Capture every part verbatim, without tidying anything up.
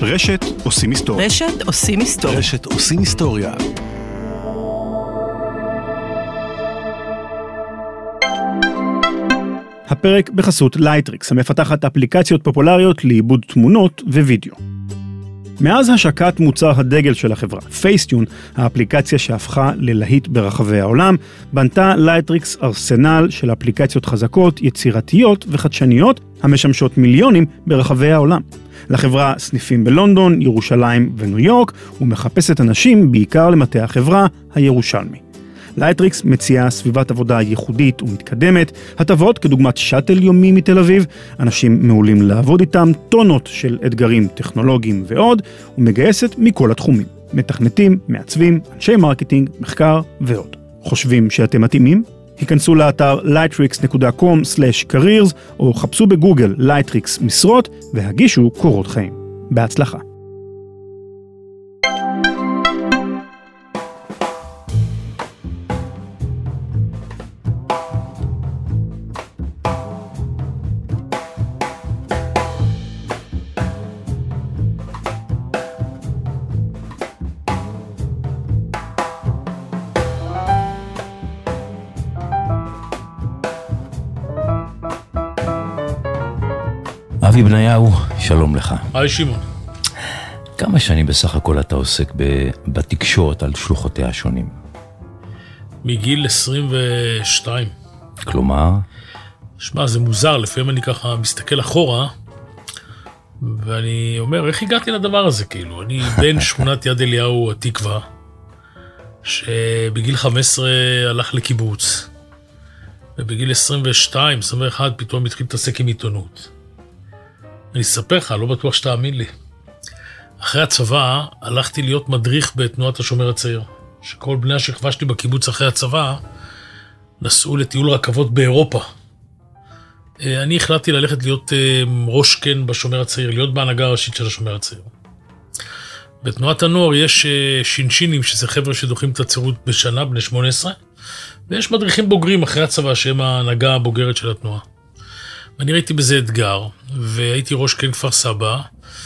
ברשת עושים היסטוריה. רשת עושים היסטוריה. רשת עושים היסטוריה. הפרק בחסות לייטריקס, המפתחת אפליקציות פופולריות לעיבוד תמונות ווידאו. מאז השקת מוצר הדגל של החברה, פייסטיון, האפליקציה שהפכה ללהיט ברחבי העולם, בנתה לייטריקס ארסנל של אפליקציות חזקות, יצירתיות וחדשניות, המשמשות מיליונים ברחבי העולם. לחברה סניפים בלונדון, ירושלים וניו יורק, ומחפשת אנשים בעיקר למטה החברה הירושלמי. לייטריקס מציעה סביבת עבודה ייחודית ומתקדמת, הטבות כדוגמת שטל יומי מתל אביב, אנשים מעולים לעבוד איתם, טונות של אתגרים טכנולוגיים ועוד, ומגייסת מכל התחומים, מתכנתים, מעצבים, אנשי מרקטינג, מחקר ועוד. חושבים שאתם מתאימים? היכנסו לאתר לייטריקס דוט קום סלאש קריירס או חפשו בגוגל לייטריקס משרות והגישו קורות חיים. בהצלחה. אבי בניהו, שלום לך. היי שמעון. כמה שנים בסך הכל אתה עוסק בתקשורת על שלוחותיה השונים? מגיל עשרים ושתיים. כלומר? שמע, זה מוזר, לפעמים אני ככה מסתכל אחורה, ואני אומר, איך הגעתי לדבר הזה? כאילו, אני בן שכונת יד אליהו התקווה, שבגיל חמש עשרה הלך לקיבוץ, ובגיל עשרים ושתיים, עשרים ואחת, פתאום התחיל להתעסק עם עיתונות. אני אספר לך, לא בטוח שתאמין לי. אחרי הצבא הלכתי להיות מדריך בתנועת השומר הצעיר, שכל בני השכבה שלי בקיבוץ אחרי הצבא נסעו לטיול רכבות באירופה. אני החלטתי ללכת להיות ראש כן בשומר הצעיר, להיות בהנהגה הראשית של השומר הצעיר. בתנועת הנוער יש שינשינים, שזה חבר'ה שדוחים את הצירות בשנה, בני שמונה עשרה, ויש מדריכים בוגרים אחרי הצבא שהם ההנהגה הבוגרת של התנועה. אני ראיתי בזה אתגר, והייתי ראש כן כפר סבא,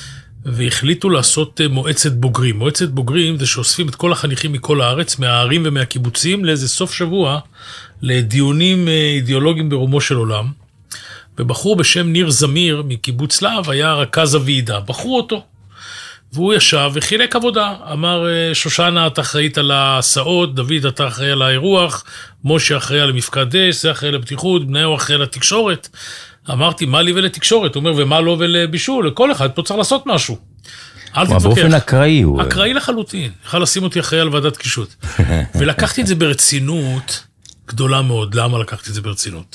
והחליטו לעשות מועצת בוגרים. מועצת בוגרים זה שאוספים את כל החניכים מכל הארץ, מהערים ומהקיבוצים, לאיזה סוף שבוע, לדיונים אידיאולוגיים ברומו של עולם. ובחור בשם ניר זמיר מקיבוץ להב היה רכז הוועידה. בחרו אותו, והוא ישב וחילק עבודה. אמר, שושנה, אתה אחראית על ההסעות, דוד, אתה אחראי על האירוח, משה אחראי על המפקד דש, זה אחראי לבטיחות, בניהו אחראי על התקשורת. אמרתי, מה לי ולתקשורת? הוא אומר, ומה לא ולבישול? לכל אחד פה צריך לעשות משהו. אל תתווכח. באופן אקראי הוא... אקראי לחלוטין. יכול לשים אותי אחראי על ועדת קישוט. ולקחתי את זה ברצינות גדולה מאוד. למה לקחתי את זה ברצינות?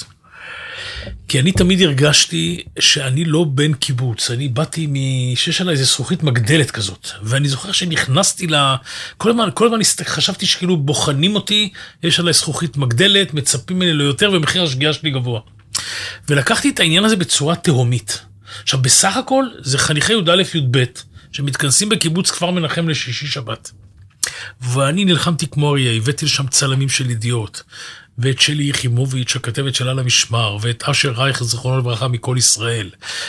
כי אני תמיד הרגשתי שאני לא בן קיבוץ. אני באתי משש עליי איזו זכוכית מגדלת כזאת. ואני זוכר שנכנסתי לה... כל הזמן, כל הזמן חשבתי שכאילו בוחנים אותי, יש עליי זכוכית מגדלת, מצפים ממני ליותר, ומחיר השגיאה שלי גבוה. ולקחתי את העניין הזה בצורה תהומית. עכשיו, בסך הכל, זה חניכי י' א' י' ב', שמתכנסים בקיבוץ כפר מנחם לשישי שבת. ואני נלחמתי כמו אריה, הבאתי לשם צלמים של ידיעות, ואת שלי יחימוביץ', הכתבת של על המשמר, ואת אשר רייך, זכרונו לברכה, מכל ישראל,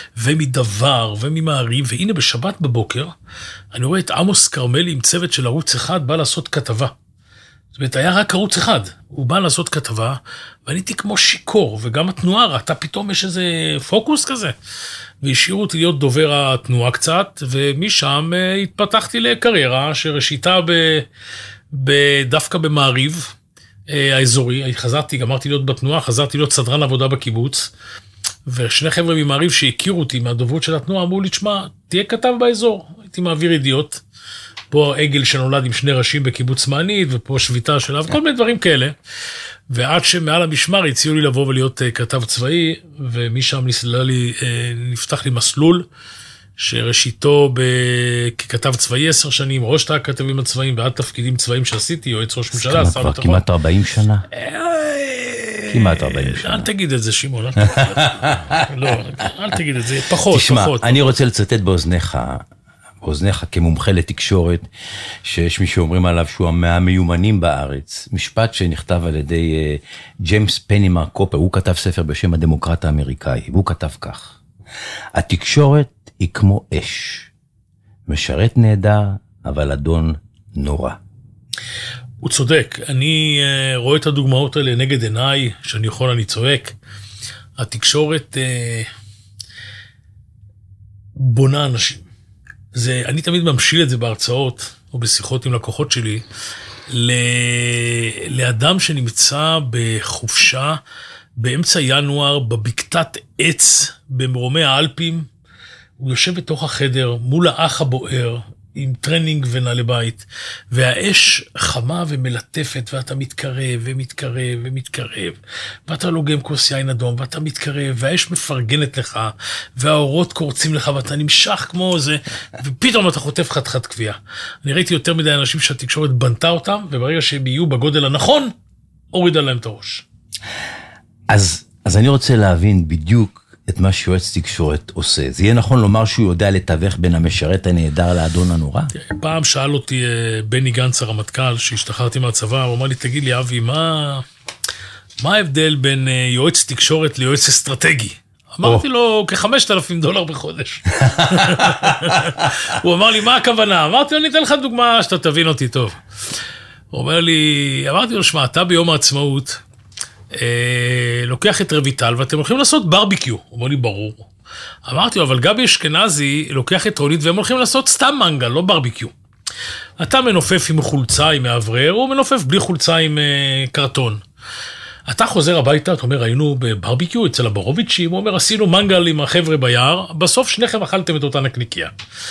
ומדבר, וממעריב, והנה בשבת בבוקר, אני רואה את עמוס קרמלי עם צוות של ערוץ אחד, בא לעשות כתבה. זאת אומרת, היה רק ערוץ אחד, הוא בא לעשות כתבה, ואני הייתי כמו שיקור, וגם התנועה ראתה, פתאום יש איזה פוקוס כזה, והשאירו אותי להיות דובר התנועה קצת, ומשם התפתחתי לקריירה, שראשיתה ב, ב, דווקא במעריב האזורי, חזרתי, גמרתי להיות בתנועה, חזרתי להיות סדרן עבודה בקיבוץ, ושני חבר'ה ממעריב שהכירו אותי מהדוברות של התנועה, אמרו לי, תשמע, תהיה כתב באזור, הייתי מעביר ידיעות, פה עגל שנולד עם שני ראשים בקיבוץ מענית, ופה שביתה שלה, וכל מיני דברים כאלה. ועד שמעל המשמר הציעו לי לבוא ולהיות כתב צבאי, ומשם לי, נפתח לי מסלול, שראשיתו ככתב צבאי עשר שנים, ראש תא הכתבים הצבאיים, ועד תפקידים צבאיים שעשיתי, יועץ ראש ממשלה, שר ביטחון. כמעט ארבעים שנה. כמעט ארבעים שנה. אל תגיד את זה, שמעון, אל תגיד את זה. לא, אל תגיד את זה, פחות, תשמע, פחות. אני רוצה לצטט באוזניך, באוזניך כמומחה לתקשורת, שיש מי שאומרים עליו שהוא מהמיומנים בארץ, משפט שנכתב על ידי ג'יימס פנימר קופר, הוא כתב ספר בשם הדמוקרט האמריקאי, והוא כתב כך, התקשורת היא כמו אש, משרת נהדר, אבל אדון נורא. הוא צודק, אני uh, רואה את הדוגמאות האלה נגד עיניי, שאני יכול, אני צועק. התקשורת uh, בונה אנשים. זה, אני תמיד ממשיל את זה בהרצאות, או בשיחות עם לקוחות שלי, ל, לאדם שנמצא בחופשה, באמצע ינואר, בבקתת עץ, במרומי האלפים, הוא יושב בתוך החדר, מול האח הבוער, עם טרנינג ונעלי בית, והאש חמה ומלטפת, ואתה מתקרב ומתקרב ומתקרב, ואתה לוגם כוס יין אדום, ואתה מתקרב, והאש מפרגנת לך, והאורות קורצים לך, ואתה נמשך כמו זה, ופתאום אתה חוטף חתיכת כוויה. אני ראיתי יותר מדי אנשים שהתקשורת בנתה אותם, וברגע שהם יהיו בגודל הנכון, הורידה להם את הראש. אז, אז אני רוצה להבין בדיוק את מה שיועץ תקשורת עושה. זה יהיה נכון לומר שהוא יודע לתווך בין המשרת הנהדר לאדון הנורא? פעם שאל אותי בני גנץ הרמטכ"ל, שהשתחררתי מהצבא, הוא אמר לי, תגיד לי אבי, מה, מה ההבדל בין יועץ תקשורת ליועץ אסטרטגי? אמרתי לו, כ-חמשת אלפים דולר בחודש. הוא אמר לי, מה הכוונה? אמרתי לו, אני אתן לך דוגמה שאתה תבין אותי טוב. הוא אומר לי, אמרתי לו, שמע, אתה ביום העצמאות, לוקח את רויטל, ואתם הולכים לעשות ברביקיו. הוא אומר לי, ברור. אמרתי לו, אבל גבי אשכנזי לוקח את רונית, והם הולכים לעשות סתם מנגל, לא ברביקיו. אתה מנופף עם חולצה, עם מעברר, הוא מנופף בלי חולצה עם קרטון. אתה חוזר הביתה, אתה אומר, היינו בברביקיו אצל הברוביצ'ים, הוא אומר, עשינו מנגל עם החבר'ה ביער, בסוף שניכם אכלתם את אותה נקניקיה.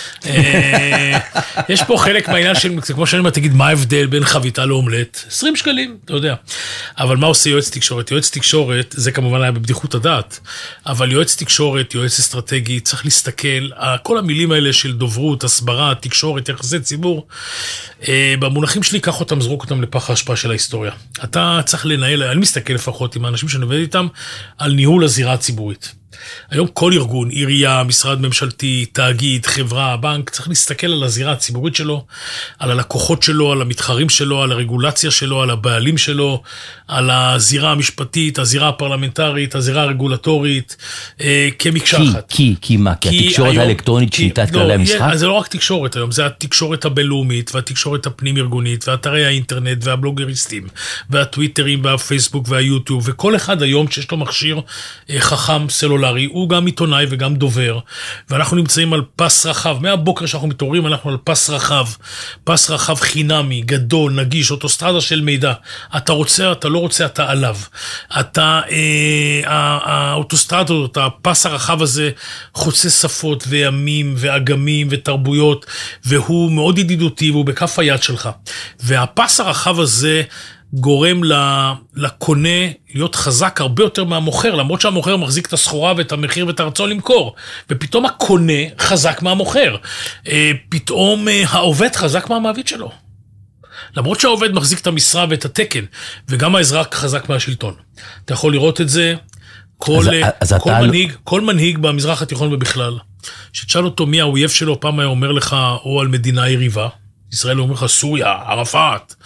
יש פה חלק מהעניין של, כמו שאני אומר, תגיד, מה ההבדל בין חביתה לאומלט? עשרים שקלים, אתה יודע. אבל מה עושה יועץ תקשורת? יועץ תקשורת, זה כמובן היה בבדיחות הדעת, אבל יועץ תקשורת, יועץ אסטרטגי, צריך להסתכל, כל המילים האלה של דוברות, הסברה, תקשורת, יחסי ציבור, במונחים שלי, קח אותם, זרוק אותם לפח ההשפעה של ההיסטוריה. אתה צריך לנהל, אני מסתכל לפחות עם האנשים שאני עובד איתם, על ניהול הזירה הציבורית. היום כל ארגון, עירייה, משרד ממשלתי, תאגיד, חברה, בנק, צריך להסתכל על הזירה הציבורית שלו, על הלקוחות שלו, על המתחרים שלו, על הרגולציה שלו, על הבעלים שלו, על הזירה המשפטית, הזירה הפרלמנטרית, הזירה הרגולטורית, אה, כמקשה כי, אחת. כי, כי מה? כי, כי התקשורת האלקטרונית שינתה את כללי המשחק? זה לא רק תקשורת היום, זה התקשורת הבינלאומית, והתקשורת הפנים ארגונית, ואתרי האינטרנט, והבלוגריסטים, והטוויטרים, והפייסבוק, והיוטיוב, וכל אחד היום שיש לו מכשיר אה, חכם, סלולרי, הוא גם עיתונאי וגם דובר, ואנחנו נמצאים על פס רחב, מהבוקר שאנחנו מתעוררים, אנחנו על פס רחב, פס רחב חינמי, גדול, נגיש, אוטוסטרדה של מידע. אתה רוצה, אתה לא רוצה, אתה עליו. אתה, אה, האוטוסטרדות, הפס הרחב הזה, חוצה שפות וימים ואגמים ותרבויות, והוא מאוד ידידותי, והוא בכף היד שלך. והפס הרחב הזה, גורם לקונה להיות חזק הרבה יותר מהמוכר, למרות שהמוכר מחזיק את הסחורה ואת המחיר ואת הרצון למכור, ופתאום הקונה חזק מהמוכר, פתאום העובד חזק מהמעביד שלו, למרות שהעובד מחזיק את המשרה ואת התקן, וגם האזרח חזק מהשלטון. אתה יכול לראות את זה, כל, אז, אז כל, מנהיג, לא... כל מנהיג במזרח התיכון ובכלל, שתשאל אותו מי האויב שלו, פעם היה אומר לך, או על מדינה יריבה, ישראל אומר לך סוריה, ערפאת,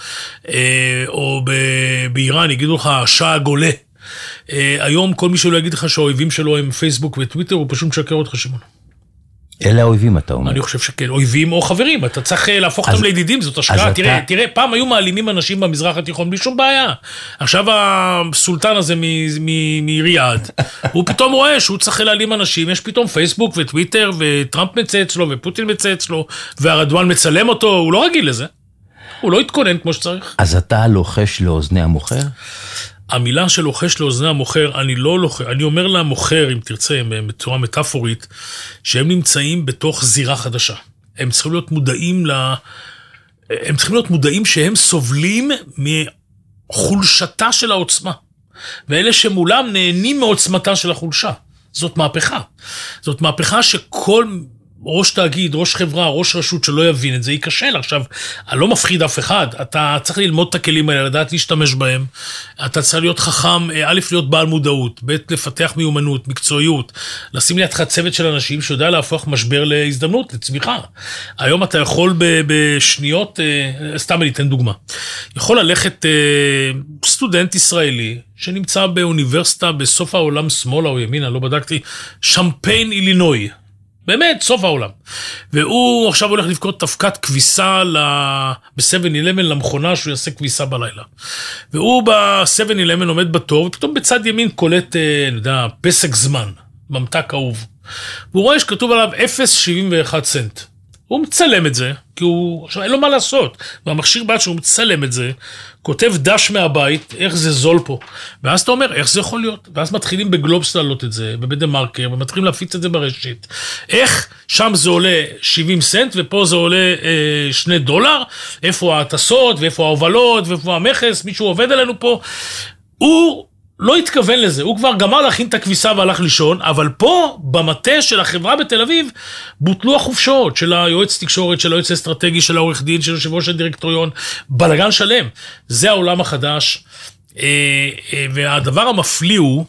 או באיראן יגידו לך שאה גולה. היום כל מי שלא יגיד לך שהאויבים שלו הם פייסבוק וטוויטר, הוא פשוט משקר אותך שמונה. אלה האויבים אתה אומר. אני חושב שכן, אויבים או חברים, אתה צריך להפוך אותם לידידים, זאת השקעה. תראה, תראה, פעם היו מעלימים אנשים במזרח התיכון בלי שום בעיה. עכשיו הסולטן הזה מריאד, הוא פתאום רואה שהוא צריך להעלים אנשים, יש פתאום פייסבוק וטוויטר, וטראמפ מצא אצלו, ופוטין מצא אצלו, והרדואן מצלם אותו, הוא לא רגיל לזה. הוא לא התכונן כמו שצריך. אז אתה לוחש לאוזני המוכר? המילה של לוחש לאוזני המוכר, אני לא לוחש, אני אומר למוכר, אם תרצה, בצורה מטאפורית, שהם נמצאים בתוך זירה חדשה. הם צריכים להיות מודעים ל... הם צריכים להיות מודעים שהם סובלים מחולשתה של העוצמה. ואלה שמולם נהנים מעוצמתה של החולשה. זאת מהפכה. זאת מהפכה שכל... ראש תאגיד, ראש חברה, ראש רשות שלא יבין את זה, ייכשל. עכשיו, אני לא מפחיד אף אחד, אתה צריך ללמוד את הכלים האלה, לדעת להשתמש בהם, אתה צריך להיות חכם, א', להיות בעל מודעות, ב', לפתח מיומנות, מקצועיות, לשים לידך צוות של אנשים שיודע להפוך משבר להזדמנות, לצמיחה. היום אתה יכול בשניות, סתם אני אתן דוגמה, יכול ללכת סטודנט ישראלי, שנמצא באוניברסיטה בסוף העולם שמאלה או ימינה, לא בדקתי, שמפיין אילינוי, באמת, סוף העולם. והוא עכשיו הולך לבכות תפקת כביסה ב-סבן אלבן למכונה שהוא יעשה כביסה בלילה. והוא ב-סבן אלבן עומד בתור, ופתאום בצד ימין קולט, אני יודע, פסק זמן, ממתק אהוב. והוא רואה שכתוב עליו אפס נקודה שבעים ואחת סנט. הוא מצלם את זה, כי הוא, עכשיו אין לו מה לעשות. והמכשיר בעת שהוא מצלם את זה, כותב דש מהבית, איך זה זול פה. ואז אתה אומר, איך זה יכול להיות? ואז מתחילים בגלובס לעלות את זה, בבדה מרקר, ומתחילים להפיץ את זה ברשת. איך שם זה עולה שבעים סנט, ופה זה עולה אה, שני דולר, איפה ההטסות, ואיפה ההובלות, ואיפה המכס, מישהו עובד עלינו פה. הוא לא התכוון לזה, הוא כבר גמר להכין את הכביסה והלך לישון, אבל פה, במטה של החברה בתל אביב, בוטלו החופשות של היועץ תקשורת, של היועץ האסטרטגי, של העורך דין, של יושב ראש הדירקטוריון, בלגן שלם. זה העולם החדש, והדבר המפליא הוא,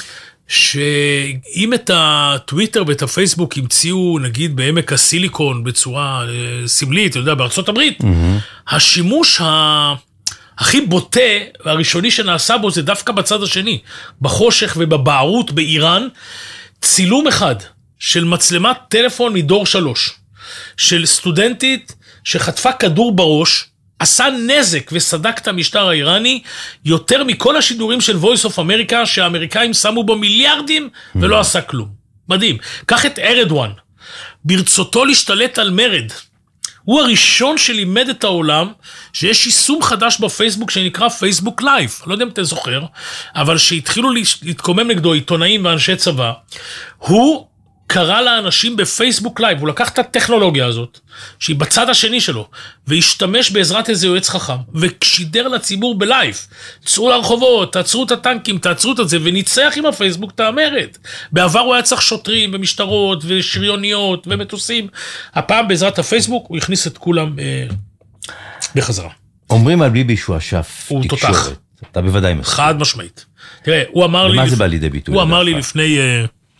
שאם את הטוויטר ואת הפייסבוק המציאו, נגיד, בעמק הסיליקון, בצורה סמלית, אתה יודע, בארצות הברית, mm-hmm. השימוש ה... הכי בוטה והראשוני שנעשה בו זה דווקא בצד השני, בחושך ובבערות באיראן, צילום אחד של מצלמת טלפון מדור שלוש, של סטודנטית שחטפה כדור בראש, עשה נזק וסדק את המשטר האיראני, יותר מכל השידורים של Voice of America, שהאמריקאים שמו בו מיליארדים ולא עשה כלום. מדהים. קח את ארדואן, ברצותו להשתלט על מרד, הוא הראשון שלימד את העולם שיש יישום חדש בפייסבוק שנקרא פייסבוק לייב. לא יודע אם אתה זוכר, אבל שהתחילו להתקומם נגדו עיתונאים ואנשי צבא, הוא קרא לאנשים בפייסבוק לייב, הוא לקח את הטכנולוגיה הזאת, שהיא בצד השני שלו, והשתמש בעזרת איזה יועץ חכם, ושידר לציבור בלייב, צאו לרחובות, תעצרו את הטנקים, תעצרו את זה, וניצח עם הפייסבוק את המרד. בעבר הוא היה צריך שוטרים ומשטרות ושריוניות ומטוסים, הפעם בעזרת הפייסבוק הוא הכניס את כולם אה, בחזרה. אומרים על ביבי שהוא אשף הוא תקשורת. תותח. אתה בוודאי מסכים. חד משמעית. תראה, הוא אמר לי... ומה זה בא לידי ביטוי? הוא אמר לי לפני... אה,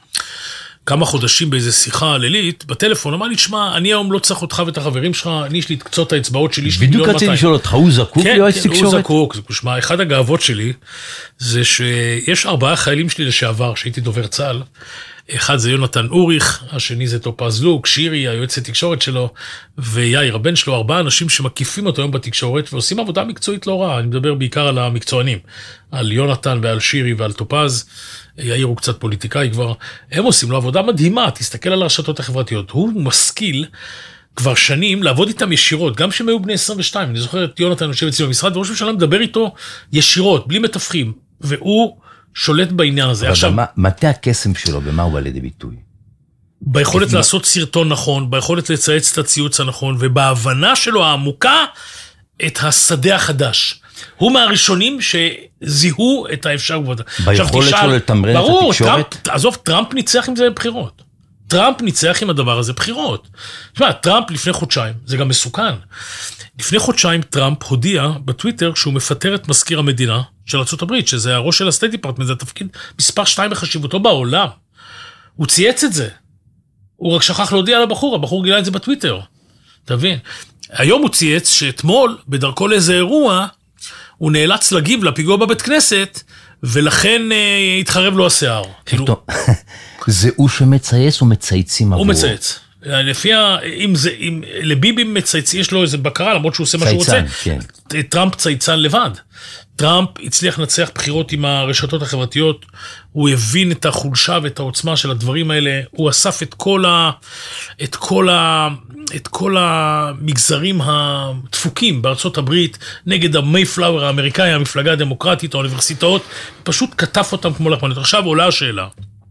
כמה חודשים באיזו שיחה לילית, בטלפון, אמר לי, תשמע, אני היום לא צריך אותך ואת החברים שלך, אני יש לי את קצות האצבעות שלי, יש לי מיליון מאתיים. בדיוק רציתי לשאול אותך, הוא זקוק ליועץ תקשורת? כן, הוא זקוק. תשמע, אחד הגאוות שלי, זה שיש ארבעה חיילים שלי לשעבר, שהייתי דובר צה"ל, אחד זה יונתן אוריך, השני זה טופז לוק, שירי, היועץ התקשורת שלו, ויאיר, הבן שלו, ארבעה אנשים שמקיפים אותו היום בתקשורת, ועושים עבודה מקצועית לא רעה, אני מדבר בעיקר על המקצוענים, על יונתן ועל שירי ועל טופז, יאיר הוא קצת פוליטיקאי כבר, הם עושים לו עבודה מדהימה, תסתכל על הרשתות החברתיות, הוא משכיל כבר שנים לעבוד איתם ישירות, גם שהם היו בני עשרים ושתיים, אני זוכר את יונתן יושב אצלי במשרד, וראש הממשלה מדבר איתו ישירות, בלי מתווכים, והוא שולט בעניין הזה. אבל מטה הקסם שלו, במה הוא בא לידי ביטוי? ביכולת לעשות סרטון נכון, ביכולת לצייץ את הציוץ הנכון, ובהבנה שלו העמוקה, את השדה החדש. הוא מהראשונים שזיהו את האפשר גבודה. ביכולת שלו לתמרן את התקשורת? עזוב, טראמפ ניצח עם זה בבחירות. טראמפ ניצח עם הדבר הזה בחירות. תשמע, טראמפ לפני חודשיים, זה גם מסוכן. לפני חודשיים טראמפ הודיע בטוויטר שהוא מפטר את מזכיר המדינה של ארצות הברית, שזה הראש של הסטייט דיפרטמנט, זה התפקיד מספר שתיים בחשיבותו בעולם. הוא צייץ את זה. הוא רק שכח להודיע לבחור, הבחור גילה את זה בטוויטר. תבין. היום הוא צייץ שאתמול, בדרכו לאיזה אירוע, הוא נאלץ להגיב לפיגוע בבית כנסת, ולכן אה, התחרב לו השיער. כאילו... זה הוא שמצייץ או מצייצים עבור? הוא מצייץ. לפי ה... אם זה... אם... לביבי מצייץ, יש לו איזה בקרה, למרות שהוא עושה מה שהוא רוצה. כן. טראמפ צייצן לבד. טראמפ הצליח לנצח בחירות עם הרשתות החברתיות, הוא הבין את החולשה ואת העוצמה של הדברים האלה, הוא אסף את כל ה... את כל ה... את כל המגזרים הדפוקים בארצות הברית, נגד המייפלאואר האמריקאי, המפלגה הדמוקרטית, האוניברסיטאות, פשוט כתף אותם כמו לחמניות. עכשיו עולה השאלה.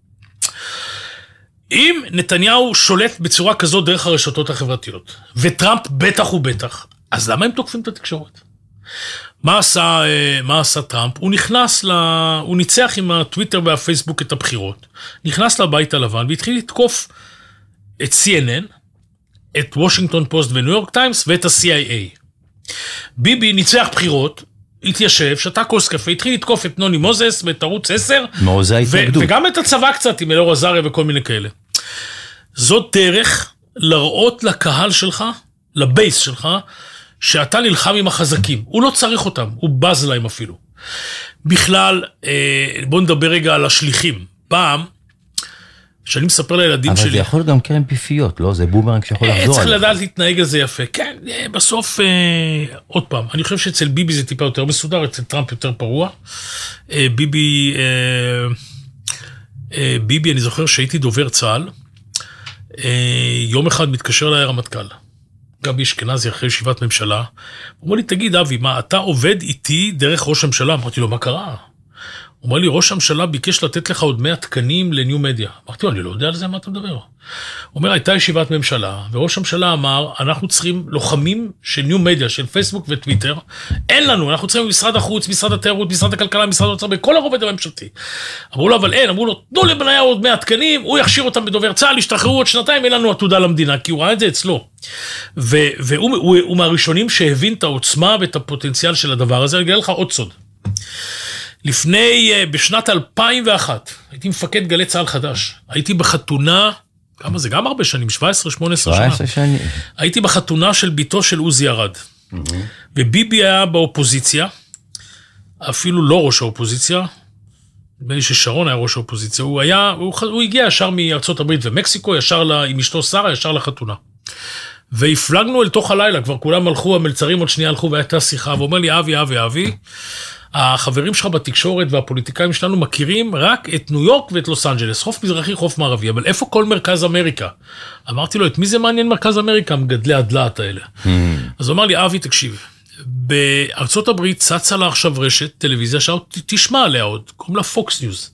אם נתניהו שולט בצורה כזאת דרך הרשתות החברתיות, וטראמפ בטח ובטח, אז למה הם תוקפים את התקשורת? מה עשה, מה עשה טראמפ? הוא נכנס ל... הוא ניצח עם הטוויטר והפייסבוק את הבחירות, נכנס לבית הלבן והתחיל לתקוף את סי אן אן, את וושינגטון פוסט וניו יורק טיימס ואת ה-סי איי איי. ביבי ניצח בחירות, התיישב, שתה כוס קפה, התחיל לתקוף את נוני מוזס ואת ערוץ עשר, ו- וגם את הצבא קצת עם אלאור עזריה וכל מיני כאלה. זאת דרך לראות לקהל שלך, לבייס שלך, שאתה נלחם עם החזקים. הוא לא צריך אותם, הוא בז להם אפילו. בכלל, בוא נדבר רגע על השליחים. פעם, שאני מספר לילדים אבל שלי. אבל זה יכול גם קרן פיפיות, לא? זה בומרנג שיכול לחזור. צריך לדעת להתנהג על זה יפה. כן, בסוף, אה, עוד פעם, אני חושב שאצל ביבי זה טיפה יותר מסודר, אצל טראמפ יותר פרוע. אה, ביבי, אה, אה, ביבי, אני זוכר שהייתי דובר צה"ל, אה, יום אחד מתקשר אליי הרמטכ"ל, גבי אשכנזי אחרי ישיבת ממשלה, הוא אומר לי, תגיד אבי, מה, אתה עובד איתי דרך ראש הממשלה? אמרתי לו, מה קרה? הוא אומר לי, ראש הממשלה ביקש לתת לך עוד מאה תקנים לניו מדיה. אמרתי לו, אני לא יודע על זה, מה אתה מדבר? הוא אומר, הייתה ישיבת ממשלה, וראש הממשלה אמר, אנחנו צריכים לוחמים של ניו מדיה, של פייסבוק וטוויטר, אין לנו, אנחנו צריכים משרד החוץ, משרד התיירות, משרד הכלכלה, משרד האוצר, בכל הרובד הממשלתי. אמרו לו, אבל אין, אמרו לו, תנו לבניה עוד מאה תקנים, הוא יכשיר אותם בדובר צה"ל, ישתחררו עוד שנתיים, אין לנו עתודה למדינה, כי הוא ראה את זה אצלו. ו- והוא הוא, הוא מהראשונים שהבין את העוצמה ואת הפוטנציאל של הדבר הזה. אני אגיד לך עוד סוד. לפני, בשנת אלפיים ואחת, הייתי מפקד גלי צה"ל חדש. הייתי בחתונה, כמה זה? גם הרבה שנים, שבע עשרה שמונה עשרה שנה. שבע עשרה שנים. הייתי בחתונה של ביתו של עוזי ארד. Mm-hmm. וביבי היה באופוזיציה, אפילו לא ראש האופוזיציה, נדמה לי ששרון היה ראש האופוזיציה, הוא היה, הוא, הוא הגיע ישר מארצות הברית ומקסיקו, ישר לה, עם אשתו שרה, ישר לחתונה. והפלגנו אל תוך הלילה, כבר כולם הלכו, המלצרים עוד שנייה הלכו, והייתה שיחה, ואומר לי, אבי, אבי, אבי, החברים שלך בתקשורת והפוליטיקאים שלנו מכירים רק את ניו יורק ואת לוס אנג'לס, חוף מזרחי, חוף מערבי, אבל איפה כל מרכז אמריקה? אמרתי לו, את מי זה מעניין מרכז אמריקה? מגדלי הדלת האלה. Mm. אז הוא אמר לי, אבי, תקשיב, בארצות הברית צצה לה עכשיו רשת טלוויזיה, שעוד תשמע עליה עוד, קוראים לה פוקס ניוז,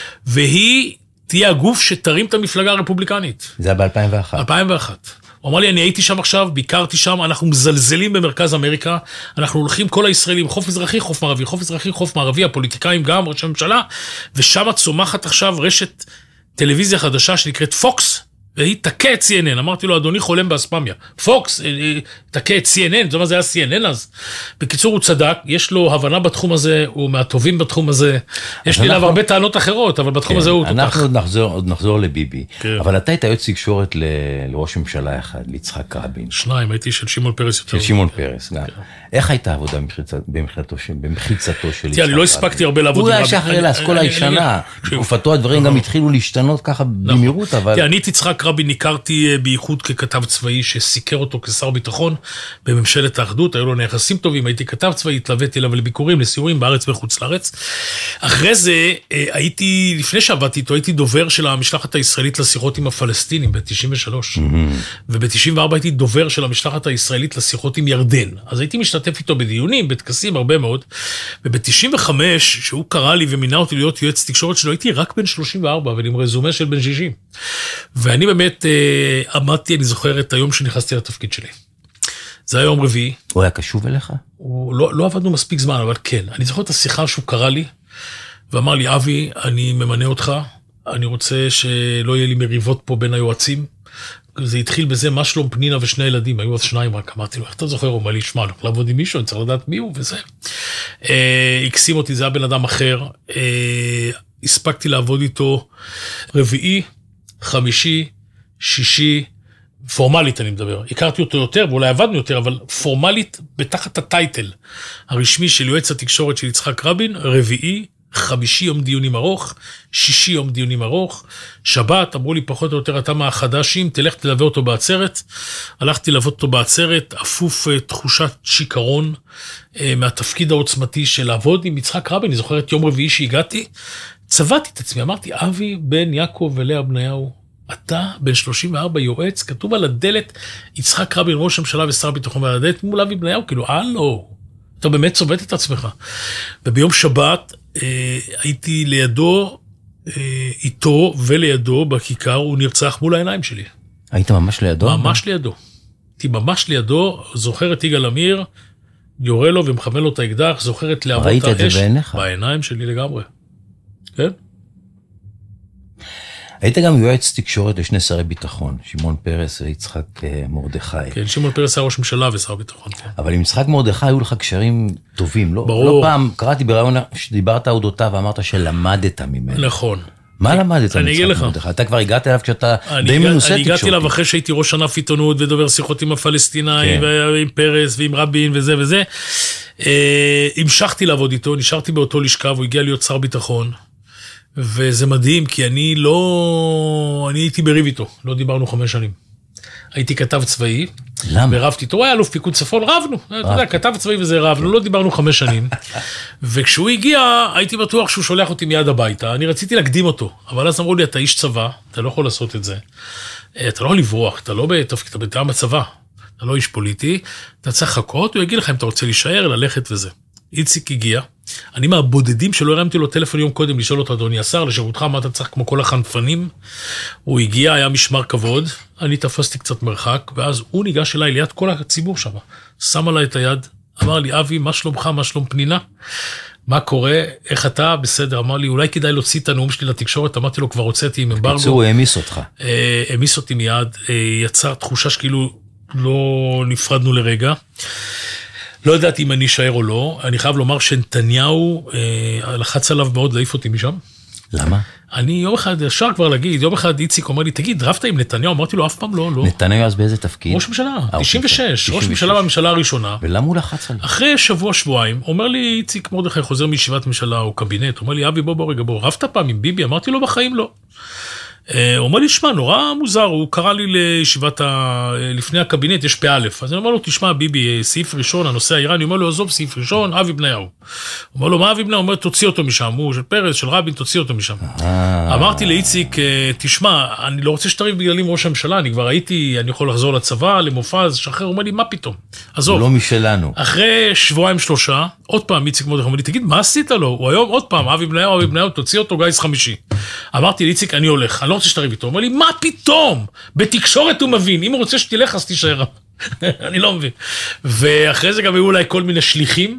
והיא תהיה הגוף שתרים את המפלגה הרפובליקנית. זה היה ב-אלפיים ואחת. אלפיים ואחת. הוא אמר לי, אני הייתי שם עכשיו, ביקרתי שם, אנחנו מזלזלים במרכז אמריקה, אנחנו הולכים כל הישראלים, חוף מזרחי, חוף מערבי, חוף מזרחי, חוף מערבי, הפוליטיקאים גם, ראש הממשלה, ושם צומחת עכשיו רשת טלוויזיה חדשה שנקראת פוקס, והיא תקה את סי אן אן. אמרתי לו, אדוני חולם באספמיה. פוקס, תקה את סי אן אן, זאת אומרת, זה היה סי אן אן אז. בקיצור, הוא צדק, יש לו הבנה בתחום הזה, הוא מהטובים בתחום הזה. יש לי עליו הרבה טענות אחרות, אבל בתחום הזה הוא תותח. אנחנו עוד נחזור, עוד נחזור לביבי. אבל אתה היית יועץ תקשורת לראש ממשלה אחד, ליצחק רבין. שניים, הייתי של שמעון פרס יותר. של שמעון פרס, גם. איך הייתה העבודה במחיצתו של ליצחק רבין? אני לא הספקתי הרבה לעבוד עם רבין. הוא היה שחרר לאסכולה הישנה. בתקופתו הדברים גם התחילו להשתנות ככה במהירות, אבל... אני את יצחק רבין הכרתי בייחוד ככתב צבאי שסיקר אותו כשר ביטחון בממשלת האחדות, היו לו נכסים טובים, הייתי כתב צבאי, התלוויתי אליו לביקורים, לסיורים בארץ וחוץ לארץ. אחרי זה הייתי, לפני שעבדתי איתו, הייתי דובר של המשלחת הישראלית לשיחות עם הפלסטינים ב-תשעים ושלוש, וב-תשעים וארבע הייתי דובר של המשלחת הישראלית לשיחות עם ירדן. אז הייתי משתתף איתו בדיונים, בטקסים, הרבה מאוד, וב-תשעים וחמש, שהוא קרא לי ומינה אותי להיות יועץ תקשורת שלו, הייתי רק בן שלושים וארבע, ועם רזומה של בן שישים. ואני באמת עמדתי, אני זוכר את היום שנכנסתי לתפקיד שלי. זה היה יום רביעי. הוא היה קשוב אליך? הוא, לא, לא עבדנו מספיק זמן, אבל כן. אני זוכר את השיחה שהוא קרא לי, ואמר לי, אבי, אני ממנה אותך, אני רוצה שלא יהיה לי מריבות פה בין היועצים. זה התחיל בזה, מה שלום פנינה ושני ילדים, היו אז שניים רק, אמרתי לו, איך אתה זוכר? הוא אומר לי, שמע, אני יכול לעבוד עם מישהו, אני צריך לדעת מי הוא וזה. הקסים אותי, זה היה בן אדם אחר. הספקתי לעבוד איתו רביעי, חמישי, שישי, פורמלית אני מדבר. הכרתי אותו יותר, ואולי עבדנו יותר, אבל פורמלית, בתחת הטייטל הרשמי של יועץ התקשורת של יצחק רבין, רביעי, חמישי יום דיונים ארוך, שישי יום דיונים ארוך, שבת, אמרו לי פחות או יותר, אתה מהחדשים, תלך תלווה אותו בעצרת. הלכתי ללוות אותו בעצרת, אפוף תחושת שיקרון, מהתפקיד העוצמתי של לעבוד עם יצחק רבין. אני זוכר את יום רביעי שהגעתי, צבעתי את עצמי, אמרתי, אבי בן יעקב ולאה בניהו, אתה בן שלושים וארבע יועץ, כתוב על הדלת, יצחק רבין, ראש הממשלה ושר ביטחון, ועל הדלת מול אבי בניהו, כאילו, הלו, אתה באמת צובט את עצמך. וביום שבת, אה, הייתי לידו, אה, איתו ולידו בכיכר, הוא נרצח מול העיניים שלי. היית ממש לידו? ממש לידו. הייתי ממש לידו, זוכר את יגאל עמיר, יורה לו ומחמל לו את האקדח, זוכר את להבות האש. ראית את זה בעיניך? בעיניים שלי לגמרי. כן? היית גם יועץ תקשורת לשני שרי ביטחון, שמעון פרס ויצחק מרדכי. כן, שמעון פרס היה ראש ממשלה ושר ביטחון. כן. אבל עם יצחק מרדכי היו לך קשרים טובים, לא? ברור. לא פעם, קראתי ברעיון שדיברת אודותיו ואמרת שלמדת ממנו. נכון. מה למדת אני אגיד לך. מרדכי? אתה כבר הגעת אליו כשאתה די מנוסה תקשורתי. אני הגעתי אליו אחרי שהייתי ראש ענף עיתונות ודובר שיחות עם הפלסטינאים ועם פרס ועם רבין וזה וזה. המשכתי לעבוד איתו, נשארתי באותו לשכה והוא הגיע להיות שר ביטחון. וזה מדהים, כי אני לא, אני הייתי בריב איתו, לא דיברנו חמש שנים. הייתי כתב צבאי. למה? ורבתי איתו, הוא היה אלוף פיקוד צפון, רבנו, אתה יודע, כתב צבאי וזה רבנו, לא דיברנו חמש שנים. וכשהוא הגיע, הייתי בטוח שהוא שולח אותי מיד הביתה, אני רציתי להקדים אותו, אבל אז אמרו לי, אתה איש צבא, אתה לא יכול לעשות את זה, אתה לא יכול לברוח, אתה לא בתפקיד, אתה בצבא, אתה לא איש פוליטי, אתה צריך לחכות, הוא יגיד לך אם אתה רוצה להישאר, ללכת וזה. איציק הגיע, אני מהבודדים שלא הרמתי לו טלפון יום קודם לשאול אותו, אדוני השר, לשירותך, מה אתה צריך כמו כל החנפנים? הוא הגיע, היה משמר כבוד, אני תפסתי קצת מרחק, ואז הוא ניגש אליי ליד כל הציבור שם, שם עליי את היד, אמר לי, אבי, מה שלומך, מה שלום פנינה? מה קורה, איך אתה? בסדר, אמר לי, אולי כדאי להוציא את הנאום שלי לתקשורת, אמרתי לו, כבר הוצאתי עם אמברגו. בקיצור, הוא העמיס אותך. העמיס אותי מיד, יצר תחושה שכאילו לא נפרדנו לרגע. לא יודעת אם אני אשאר או לא, אני חייב לומר שנתניהו אה, לחץ עליו מאוד להעיף אותי משם. למה? אני יום אחד, אפשר כבר להגיד, יום אחד איציק אומר לי, תגיד, רבת עם נתניהו? אמרתי לו, אף פעם לא, לא. נתניהו אז באיזה תפקיד? ראש ממשלה, תשעים ושש, ראש ממשלה בממשלה הראשונה. ולמה הוא לחץ עליו? אחרי שבוע, שבועיים, אומר לי, איציק מרדכי חוזר מישיבת ממשלה או קבינט, אומר לי, אבי, בוא, בוא, רגע, בוא, רבת פעם עם ביבי? אמרתי לו, בחיים לא. הוא אומר לי, תשמע, נורא מוזר, הוא קרא לי לישיבת ה... לפני הקבינט, יש פי א', אז אני אומר לו, תשמע, ביבי, סעיף ראשון, הנושא האיראני, הוא אומר לו, עזוב, סעיף ראשון, אבי בניהו. הוא אומר לו, מה אבי בניהו? הוא אומר, תוציא אותו משם, הוא של פרס, של רבין, תוציא אותו משם. אמרתי לאיציק, תשמע, אני לא רוצה שתריב בגלל עם ראש הממשלה, אני כבר הייתי, אני יכול לחזור לצבא, למופז, שחרר, הוא אומר לי, מה פתאום? עזוב. לא משלנו. אחרי שבועיים שלושה, עוד פעם איציק מרדכי אומר לי, תגיד, מה עשית לו? הוא היום עוד פעם, אבי בניהו, אבי בניהו, תוציא אותו, גיס חמישי. אמרתי לאיציק, אני הולך, אני לא רוצה שתריב איתו. הוא אומר לי, מה פתאום? בתקשורת הוא מבין, אם הוא רוצה שתלך, אז תישאר. אני לא מבין. ואחרי זה גם היו אולי כל מיני שליחים,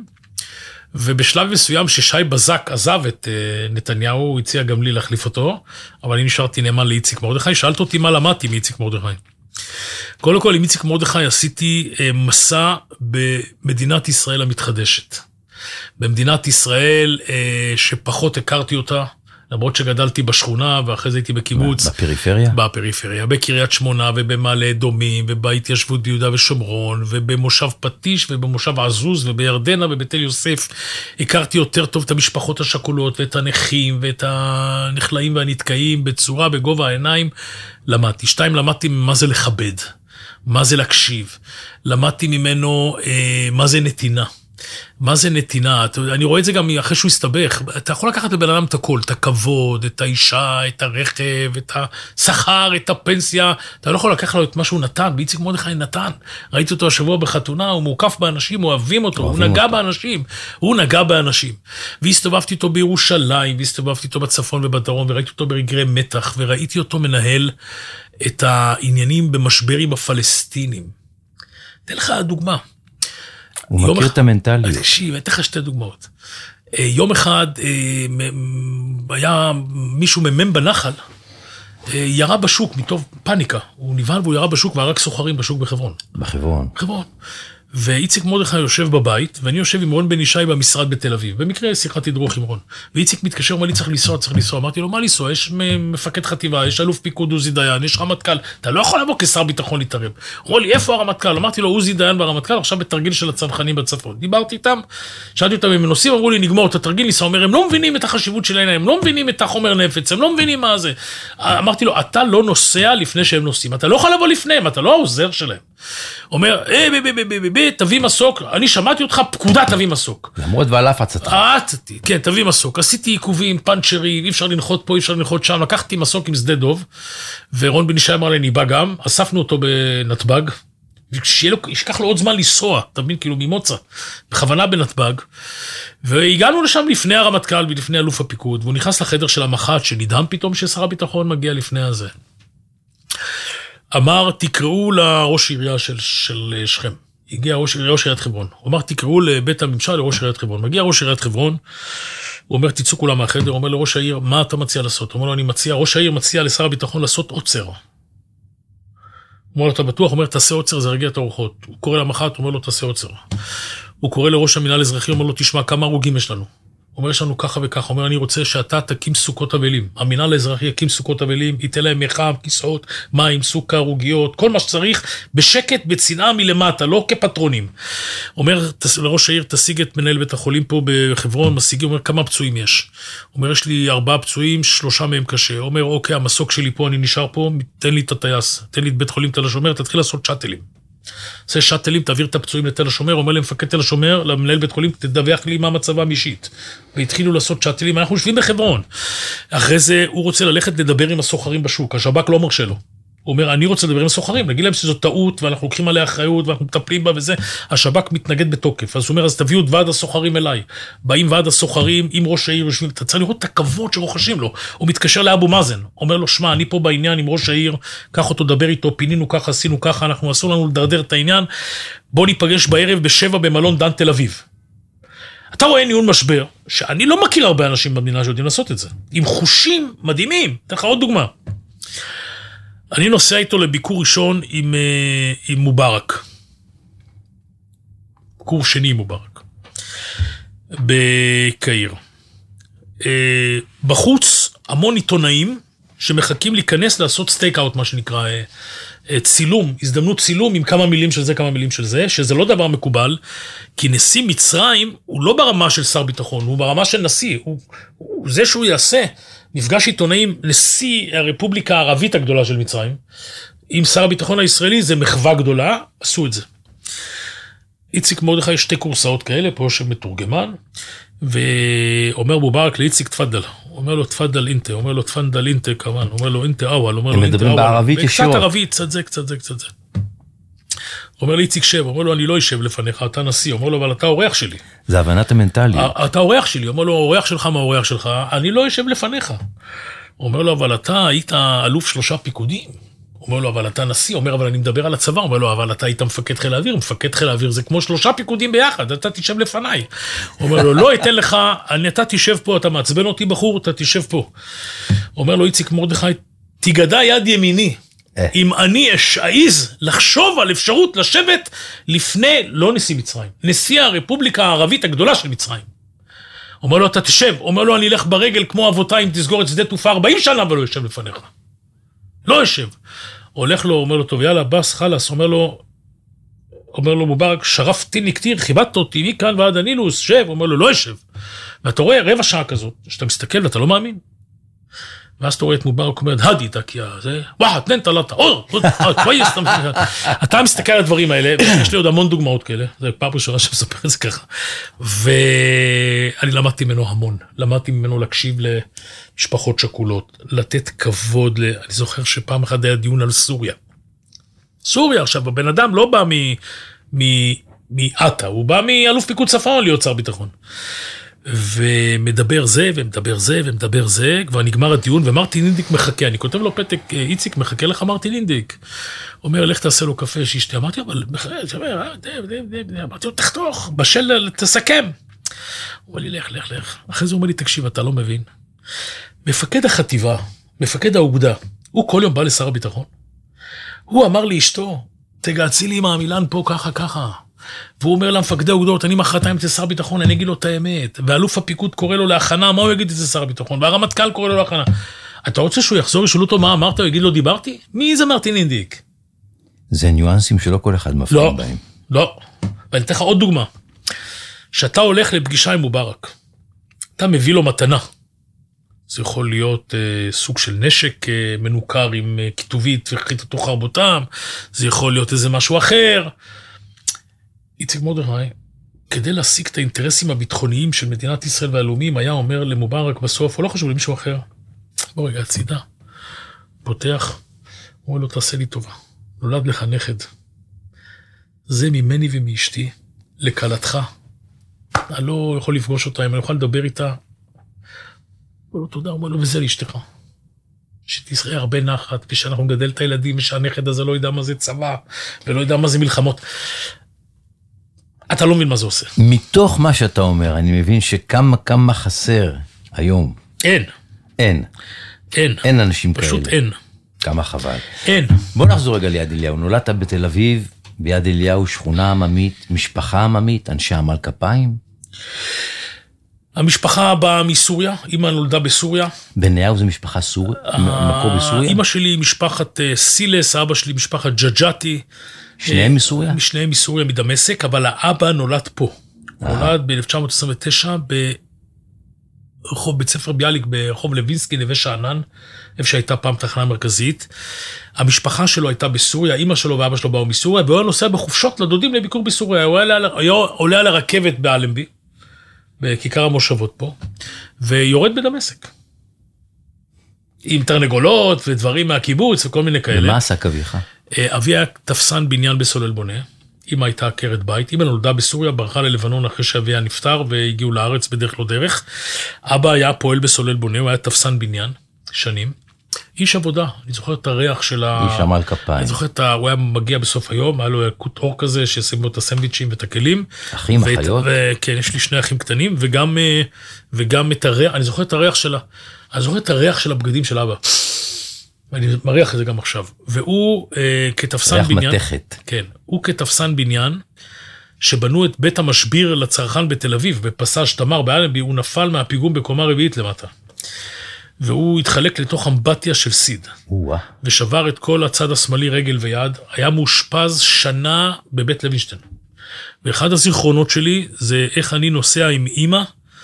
ובשלב מסוים ששי בזק עזב את נתניהו, הוא הציע גם לי להחליף אותו, אבל אני נשארתי נאמן לאיציק מרדכי, שאלת אותי מה למדתי מאיציק מרדכי. קודם כל, עם איציק מרדכי עשיתי מסע במדינת ישראל המתחדשת. במדינת ישראל שפחות הכרתי אותה, למרות שגדלתי בשכונה, ואחרי זה הייתי בקיבוץ. בפריפריה? בפריפריה, בקריית שמונה, ובמעלה אדומים, ובהתיישבות ביהודה ושומרון, ובמושב פטיש, ובמושב עזוז, ובירדנה, ובתל יוסף. הכרתי יותר טוב את המשפחות השכולות, ואת הנכים, ואת הנחלאים והנתקעים, בצורה, בגובה העיניים. למדתי. שתיים, למדתי מה זה לכבד, מה זה להקשיב. למדתי ממנו אה, מה זה נתינה. מה זה נתינה? אני רואה את זה גם אחרי שהוא הסתבך. אתה יכול לקחת לבן אדם את הכל, את הכבוד, את האישה, את הרכב, את השכר, את הפנסיה. אתה לא יכול לקחת לו את מה שהוא נתן, ואיציק מרדכי נתן. ראיתי אותו השבוע בחתונה, הוא מוקף באנשים, אוהבים אותו, הוא נגע באנשים. הוא נגע באנשים. והסתובבתי אותו בירושלים, והסתובבתי אותו בצפון ובדרום, וראיתי אותו ברגרי מתח, וראיתי אותו מנהל את העניינים במשבר עם הפלסטינים. תן לך דוגמה. הוא מכיר את המנטליות. תקשיב, אני אתן לך שתי דוגמאות. יום אחד היה מישהו ממם בנחל, ירה בשוק מתוך פאניקה. הוא נבהל והוא ירה בשוק והרג סוחרים בשוק בחברון. בחברון. בחברון. ואיציק מרדכי יושב בבית, ואני יושב עם רון בן ישי במשרד בתל אביב. במקרה שיחת תדרוך עם רון. ואיציק מתקשר, אומר לי, צריך לנסוע, צריך לנסוע. אמרתי לו, מה לנסוע? יש מפקד חטיבה, יש אלוף פיקוד עוזי דיין, יש רמטכ"ל. אתה לא יכול לבוא כשר ביטחון להתערב. אמרו לי, איפה הרמטכ"ל? אמרתי לו, עוזי דיין והרמטכ"ל, עכשיו בתרגיל של הצנחנים בצפון. דיברתי איתם, שאלתי אותם אם הם נוסעים, אמרו לי, נגמור את התרגיל, ניסה, אומר, הם לא מבינים את החשיבות שלהם, הם לא מבינים את החומר נפץ, הם לא מבינים מה זה. אמרתי לו, אתה לא נוסע לפני שהם נוסעים. אתה לא יכול לבוא לפניהם, אתה לא העוזר שלהם. אומר, אה, ב, ב, ב, ב, ב, תביא מסוק, אני שמעתי אותך, פקודה תביא מסוק. למרות ועל אף עצתך. עצתי, כן, תביא מסוק. עשיתי עיכובים, פנצ'רים, אי אפשר לנחות פה, אי אפשר לנחות שם, לקחתי מסוק עם שדה דוב, ורון בן ישי אמר לי, אני בא גם, אספנו אותו בנתב"ג, וישכח לו עוד זמן לנסוע, תבין, כאילו ממוצא, בכוונה בנתב"ג, והגענו לשם לפני הרמטכ"ל ולפני אלוף הפיקוד, והוא נכנס לחדר של המח"ט, שנדהם פתאום ששר הביטחון מגיע לפני הזה. אמר, תקראו לראש עירייה של, של שכם. הגיע ראש, ראש עיריית חברון. הוא אמר, תקראו לבית הממשל לראש עיריית חברון. מגיע ראש עיריית חברון, הוא אומר, תצאו כולם מהחדר, הוא אומר לראש העיר, מה אתה מציע לעשות? הוא אומר לו, אני מציע, ראש העיר מציע לשר הביטחון לעשות עוצר. הוא אומר לו, אתה בטוח? הוא אומר, תעשה עוצר, זה רגיע את האורחות. הוא קורא למח"ט, הוא אומר לו, תעשה עוצר. הוא קורא לראש המינהל האזרחי, הוא אומר לו, תשמע, כמה הרוגים יש לנו? הוא אומר, יש לנו ככה וככה, אומר, אני רוצה שאתה תקים סוכות אבלים. המינהל האזרחי יקים סוכות אבלים, ייתן להם מחם, כיסאות, מים, סוכר, עוגיות, כל מה שצריך, בשקט, בצנעה מלמטה, לא כפטרונים. אומר, לראש העיר, תשיג את מנהל בית החולים פה בחברון, משיגים, אומר, כמה פצועים יש? אומר, יש לי ארבעה פצועים, שלושה מהם קשה. אומר, אוקיי, המסוק שלי פה, אני נשאר פה, תן לי את הטייס, תן לי את בית חולים תל השומר, תתחיל לעשות שאטלים. עושה שאטלים, תעביר את הפצועים לתל השומר, אומר למפקד תל השומר, למנהל בית חולים, תדווח לי מה מצבה אישית. והתחילו לעשות שאטלים, אנחנו יושבים בחברון. אחרי זה הוא רוצה ללכת לדבר עם הסוחרים בשוק, השב"כ לא מרשה לו. הוא אומר, אני רוצה לדבר עם הסוחרים, נגיד להם שזו טעות, ואנחנו לוקחים עליה אחריות, ואנחנו מטפלים בה וזה, השב"כ מתנגד בתוקף. אז הוא אומר, אז תביאו את ועד הסוחרים אליי. באים ועד הסוחרים, עם ראש העיר, יושבים, אתה צריך לראות את הכבוד שרוחשים לו. הוא מתקשר לאבו מאזן, אומר לו, שמע, אני פה בעניין עם ראש העיר, קח אותו, דבר איתו, פינינו ככה, עשינו ככה, אנחנו אסור לנו לדרדר את העניין, בוא ניפגש בערב בשבע במלון דן תל אביב. אתה רואה ניהול משבר, שאני לא מכיר הרבה אנשים במדינה שיודעים לעשות את זה, עם חושים מדהימים. אתן לך עוד דוגמה. אני נוסע איתו לביקור ראשון עם, עם מובארק. ביקור שני עם מובארק. בקהיר. בחוץ המון עיתונאים שמחכים להיכנס לעשות סטייק אאוט, מה שנקרא צילום, הזדמנות צילום עם כמה מילים של זה, כמה מילים של זה, שזה לא דבר מקובל, כי נשיא מצרים הוא לא ברמה של שר ביטחון, הוא ברמה של נשיא, הוא, הוא זה שהוא יעשה מפגש עיתונאים, נשיא הרפובליקה הערבית הגדולה של מצרים, עם שר הביטחון הישראלי, זה מחווה גדולה, עשו את זה. איציק מרדכי יש שתי קורסאות כאלה, פה שמתורגמן, ואומר מובארק לאיציק תפדל, אומר לו תפדל אינטה, אומר לו תפדל אינטה כמובן, אומר לו אינטה אוואל, אומר לו אינטה אוואל. הם מדברים בערבית ישירות. קצת ערבית, קצת זה, קצת זה, קצת זה. אומר לי איציק שב, אומר לו אני לא אשב לפניך, אתה נשיא, אומר לו אבל אתה אורח שלי. זה הבנת המנטליות. אתה אורח שלי, אומר לו אורח שלך מה אורח שלך, אני לא אשב לפניך. אומר לו אבל אתה היית אלוף שלושה פיקודים. אומר לו אבל אתה נשיא, אומר אבל אני מדבר על הצבא, אומר לו אבל אתה היית מפקד חיל האוויר, מפקד חיל האוויר זה כמו שלושה פיקודים ביחד, אתה תשב לפניי. אומר לו לא אתן לך, אני, אתה תשב פה, אתה מעצבן אותי בחור, אתה תשב פה. אומר לו איציק מרדכי, תיגדע יד ימיני. אם אני אעז לחשוב על אפשרות לשבת לפני, לא נשיא מצרים, נשיא הרפובליקה הערבית הגדולה של מצרים. אומר לו, אתה תשב. אומר לו, אני אלך ברגל כמו אבותיי, אם תסגור את שדה תעופה ארבעים שנה, אבל לא ישב לפניך. לא ישב. הולך לו, אומר לו, טוב, יאללה, בס, חלס. אומר לו, אומר לו, מובארק, שרפתי נקטיר, חיבדת אותי, מכאן ועד הנילוס, שב. אומר לו, לא ישב. ואתה רואה רבע שעה כזאת, שאתה מסתכל ואתה לא מאמין. ואז אתה רואה את מובארק אומר, הדי דקיה, זה, וואה, תנן תלתה, אור, כווייס, אתה מסתכל על הדברים האלה, ויש לי עוד המון דוגמאות כאלה, זה פעם ראשונה שמספר את זה ככה, ואני למדתי ממנו המון, למדתי ממנו להקשיב למשפחות שכולות, לתת כבוד, אני זוכר שפעם אחת היה דיון על סוריה, סוריה עכשיו, הבן אדם לא בא מעטה, הוא בא מאלוף פיקוד צפון להיות שר ביטחון, ומדבר זה, ומדבר זה, ומדבר זה, כבר נגמר הדיון, ומרטין אינדיק מחכה, אני כותב לו פתק, איציק, מחכה לך מרטין אינדיק. אומר, לך תעשה לו קפה שישתה, אמרתי, אבל, אמרתי לו, תחתוך, בשל, תסכם. הוא אומר לי, לך, לך, לך. אחרי זה הוא אומר לי, תקשיב, אתה לא מבין. מפקד החטיבה, מפקד האוגדה, הוא כל יום בא לשר הביטחון. הוא אמר לי, אשתו, תגעצי לי עם המילן פה ככה, ככה. והוא אומר למפקדי אוגדות, אני מחרתיים אצל שר ביטחון, אני אגיד לו את האמת, ואלוף הפיקוד קורא לו להכנה, מה הוא יגיד אצל שר ביטחון, והרמטכ"ל קורא לו להכנה. אתה רוצה שהוא יחזור, ישאלו אותו מה אמרת, הוא יגיד לו דיברתי? מי זה מרטין אינדיק? זה ניואנסים שלא כל אחד מפעים לא, בהם. לא, ואני אתן לך עוד דוגמה. שאתה הולך לפגישה עם מובארק, אתה מביא לו מתנה. זה יכול להיות אה, סוג של נשק אה, מנוכר עם אה, כתובית וחיית אותו חרבותם, זה יכול להיות איזה משהו אחר. איציק מרדכי, כדי להשיג את האינטרסים הביטחוניים של מדינת ישראל והלאומיים, היה אומר למובארק בסוף, או לא חשוב למישהו אחר, בוא רגע, הצידה, פותח, אומר לו, תעשה לי טובה, נולד לך נכד, זה ממני ומאשתי, לקלתך, אני לא יכול לפגוש אותה, אם אני יכול לדבר איתה, אומר לו, תודה, אומר לו, וזה לאשתך, שתזכה הרבה נחת, כשאנחנו נגדל את הילדים, ושהנכד הזה לא ידע מה זה צבא, ולא ידע מה זה מלחמות, אתה לא מבין מה זה עושה. מתוך מה שאתה אומר, אני מבין שכמה כמה חסר היום. אין. אין. אין. אין אנשים כאלה. פשוט אין. כמה חבל. אין. בוא נחזור רגע ליד אליהו. נולדת בתל אביב, ביד אליהו שכונה עממית, משפחה עממית, אנשי עמל כפיים. המשפחה באה מסוריה, אמא נולדה בסוריה. בניהו זה משפחה סוריה? מקור בסוריה? אמא שלי משפחת סילס, אבא שלי משפחת ג'ג'אטי. שניהם מסוריה? שניהם מסוריה, מדמשק, אבל האבא נולד פה. נולד ב-אלף תשע מאות עשרים ותשע ברחוב בית ספר ביאליק, ברחוב לוינסקי, נווה שאנן, איפה שהייתה פעם תחנה מרכזית. המשפחה שלו הייתה בסוריה, אמא שלו ואבא שלו באו מסוריה, והוא היה נוסע בחופשות לדודים לביקור בסוריה. הוא היה עולה על הרכבת באלנבי, בכיכר המושבות פה, ויורד בדמשק. עם תרנגולות ודברים מהקיבוץ וכל מיני כאלה. ומה עשה אביך? אבי היה תפסן בניין בסולל בונה, אמא הייתה עקרת בית, אמא נולדה בסוריה, ברחה ללבנון אחרי שאביה נפטר, והגיעו לארץ בדרך לא דרך. אבא היה פועל בסולל בונה, הוא היה תפסן בניין, שנים. איש עבודה, אני זוכר את הריח של ה... איש עמל כפיים. אני זוכר את ה... הוא היה מגיע בסוף היום, היה לו ילקוט אור כזה, ששים בו את הסנדוויצ'ים ואת הכלים. אחים, ואת... אחיות? וכן, יש לי שני אחים קטנים, וגם, וגם את הריח, אני זוכר את הריח של ה... אני זוכר את הריח של הבגדים של אבא. אני מריח את זה גם עכשיו. והוא אה, כתפסן ריח בניין... מתכת. כן, הוא כתפסן בניין, שבנו את בית המשביר לצרכן בתל אביב, בפסאז' תמר, באלנבי, הוא נפל מהפיגום בקומה רביעית למטה. והוא התחלק לתוך אמבטיה של סיד. ווא. ושבר את כל הצד השמאלי רגל ויד. היה מאושפז שנה בבית לוינשטיין. ואחד הזיכרונות שלי זה איך אני נוסע עם אמא,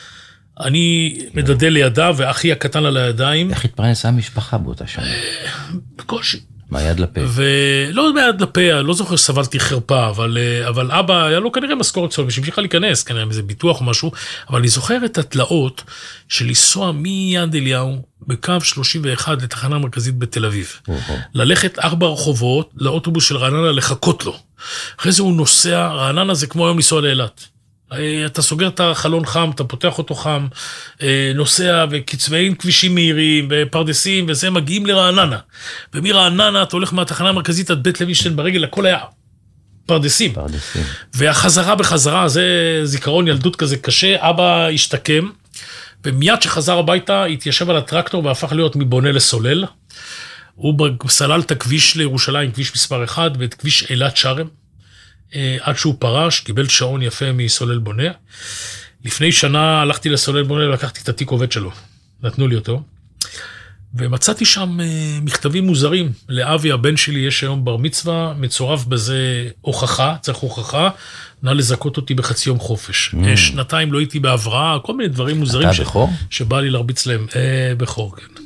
אני מדדל לידה ואחי הקטן על הידיים. איך התפרנסה המשפחה באותה שנה? בקושי. מהיד לפה. ולא מהיד לפה, לא זוכר שסבלתי חרפה, אבל, אבל אבא היה לו כנראה משכורת סול, ושמשיכה להיכנס, כנראה איזה ביטוח או משהו, אבל אני זוכר את התלאות של לנסוע מיד אליהו, בקו שלושים ואחת לתחנה מרכזית בתל אביב. ללכת ארבע רחובות לאוטובוס של רעננה לחכות לו. אחרי זה הוא נוסע, רעננה זה כמו היום לנסוע לאילת. אתה סוגר את החלון חם, אתה פותח אותו חם, נוסע וקצבעים כבישים מהירים ופרדסים, וזה מגיעים לרעננה. ומרעננה אתה הולך מהתחנה המרכזית עד בית לוינשטיין ברגל, הכל היה פרדסים. פרדסים. והחזרה בחזרה, זה זיכרון ילדות כזה קשה, אבא השתקם, ומיד שחזר הביתה, התיישב על הטרקטור והפך להיות מבונה לסולל. הוא סלל את הכביש לירושלים, כביש מספר אחד, ואת כביש אילת שרם. עד שהוא פרש, קיבל שעון יפה מסולל בונה. לפני שנה הלכתי לסולל בונה, לקחתי את התיק עובד שלו, נתנו לי אותו, ומצאתי שם מכתבים מוזרים. לאבי, הבן שלי, יש היום בר מצווה, מצורף בזה הוכחה, צריך הוכחה, נא לזכות אותי בחצי יום חופש. Mm. שנתיים לא הייתי בהבראה, כל מיני דברים מוזרים. אתה ש... בכור? שבא לי להרביץ להם. אה, בכור, כן.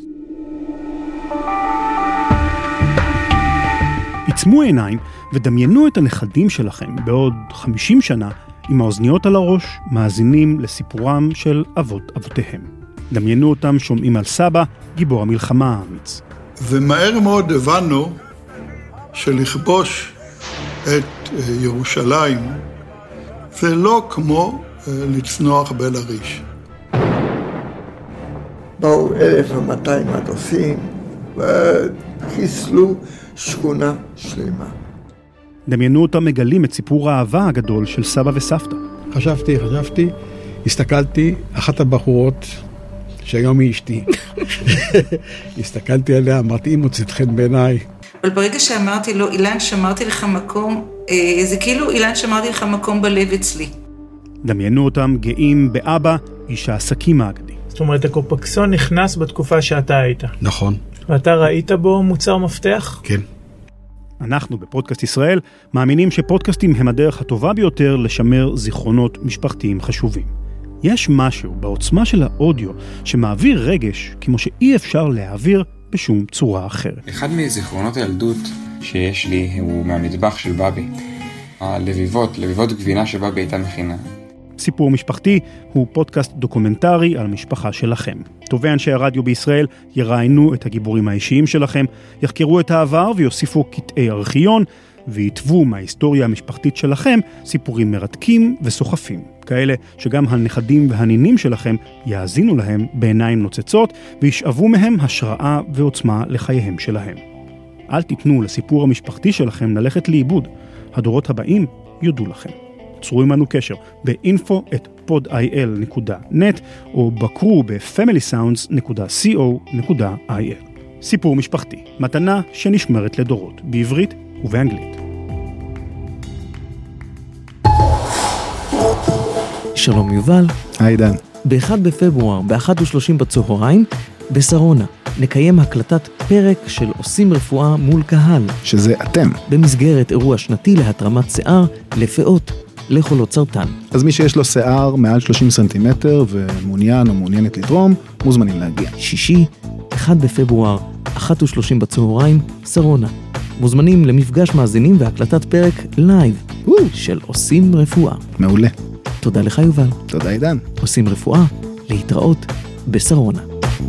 עצמו עיניים ודמיינו את הנכדים שלכם בעוד חמישים שנה עם האוזניות על הראש, מאזינים לסיפורם של אבות אבותיהם. דמיינו אותם שומעים על סבא, גיבור המלחמה האמיץ. ומהר מאוד הבנו שלכבוש את ירושלים זה לא כמו לצנוח בלריש. באו אלף ומאתיים מטוסים וחיסלו שכונה שלמה. דמיינו אותם מגלים את סיפור האהבה הגדול של סבא וסבתא. חשבתי, חשבתי, הסתכלתי, אחת הבחורות שהיום היא אשתי. הסתכלתי עליה, אמרתי, היא מוצאת חן בעיניי. אבל ברגע שאמרתי לו, אילן, שמרתי לך מקום, זה כאילו אילן, שמרתי לך מקום בלב אצלי. דמיינו אותם גאים באבא, איש העסקים האגדי. זאת אומרת, הקופקסון נכנס בתקופה שאתה היית. נכון. ואתה ראית בו מוצר מפתח? כן. אנחנו בפודקאסט ישראל מאמינים שפודקאסטים הם הדרך הטובה ביותר לשמר זיכרונות משפחתיים חשובים. יש משהו בעוצמה של האודיו שמעביר רגש כמו שאי אפשר להעביר בשום צורה אחרת. אחד מזיכרונות הילדות שיש לי הוא מהמטבח של בבי. הלביבות, לביבות גבינה שבבי הייתה מכינה. סיפור משפחתי הוא פודקאסט דוקומנטרי על המשפחה שלכם. טובי אנשי הרדיו בישראל יראיינו את הגיבורים האישיים שלכם, יחקרו את העבר ויוסיפו קטעי ארכיון, ויתוו מההיסטוריה המשפחתית שלכם סיפורים מרתקים וסוחפים. כאלה שגם הנכדים והנינים שלכם יאזינו להם בעיניים נוצצות, וישאבו מהם השראה ועוצמה לחייהם שלהם. אל תיתנו לסיפור המשפחתי שלכם ללכת לאיבוד. הדורות הבאים יודו לכם. צרו עמנו קשר ב-info at podil dot net או בקרו ב-family sounds dot co dot il. סיפור משפחתי, מתנה שנשמרת לדורות, בעברית ובאנגלית. שלום יובל. עידן. ב-אחד בפברואר, ב-אחת ושלושים בצהריים, בשרונה, נקיים הקלטת פרק של עושים רפואה מול קהל. שזה אתם. במסגרת אירוע שנתי להתרמת שיער, לפאות, לחולות סרטן. אז מי שיש לו שיער מעל שלושים סנטימטר ומעוניין או מעוניינת לתרום, מוזמנים להגיע. שישי, אחד בפברואר, אחת ושלושים בצהריים, שרונה. מוזמנים למפגש מאזינים והקלטת פרק לייב של עושים רפואה. מעולה. תודה לך יובל. תודה עידן. עושים רפואה, להתראות בשרונה.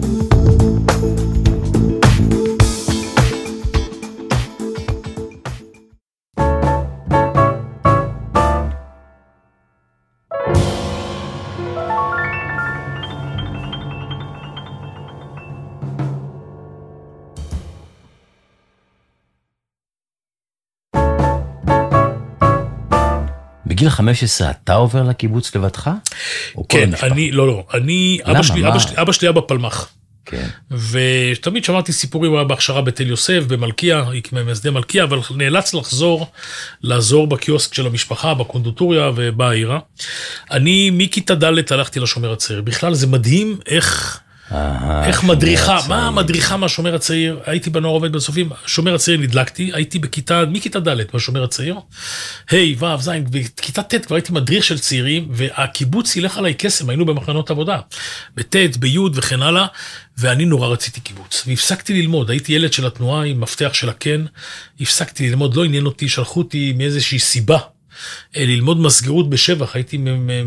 בגיל חמש עשרה אתה עובר לקיבוץ לבדך? כן, אני, לא, לא, אני, אבא שלי, אבא שלי, אבא שלי היה בפלמח. כן. ותמיד שמעתי סיפורים, הוא היה בהכשרה בתל יוסף, במלכיה, ממייסדי מלכיה, אבל נאלץ לחזור, לעזור בקיוסק של המשפחה, בקונדיטוריה ובעירה. אני מכיתה ד' הלכתי לשומר הצעיר. בכלל זה מדהים איך... איך מדריכה, מה המדריכה מהשומר הצעיר, הייתי בנוער עובד בסופים, שומר הצעיר נדלקתי, הייתי בכיתה, מכיתה ד' בשומר הצעיר, היי, ו', ז', בכיתה ט' כבר הייתי מדריך של צעירים, והקיבוץ ילך עליי קסם, היינו במחנות עבודה, בט', בי' וכן הלאה, ואני נורא רציתי קיבוץ, והפסקתי ללמוד, הייתי ילד של התנועה עם מפתח של הכן, הפסקתי ללמוד, לא עניין אותי, שלחו אותי מאיזושהי סיבה, ללמוד מסגרות בשבח, הייתי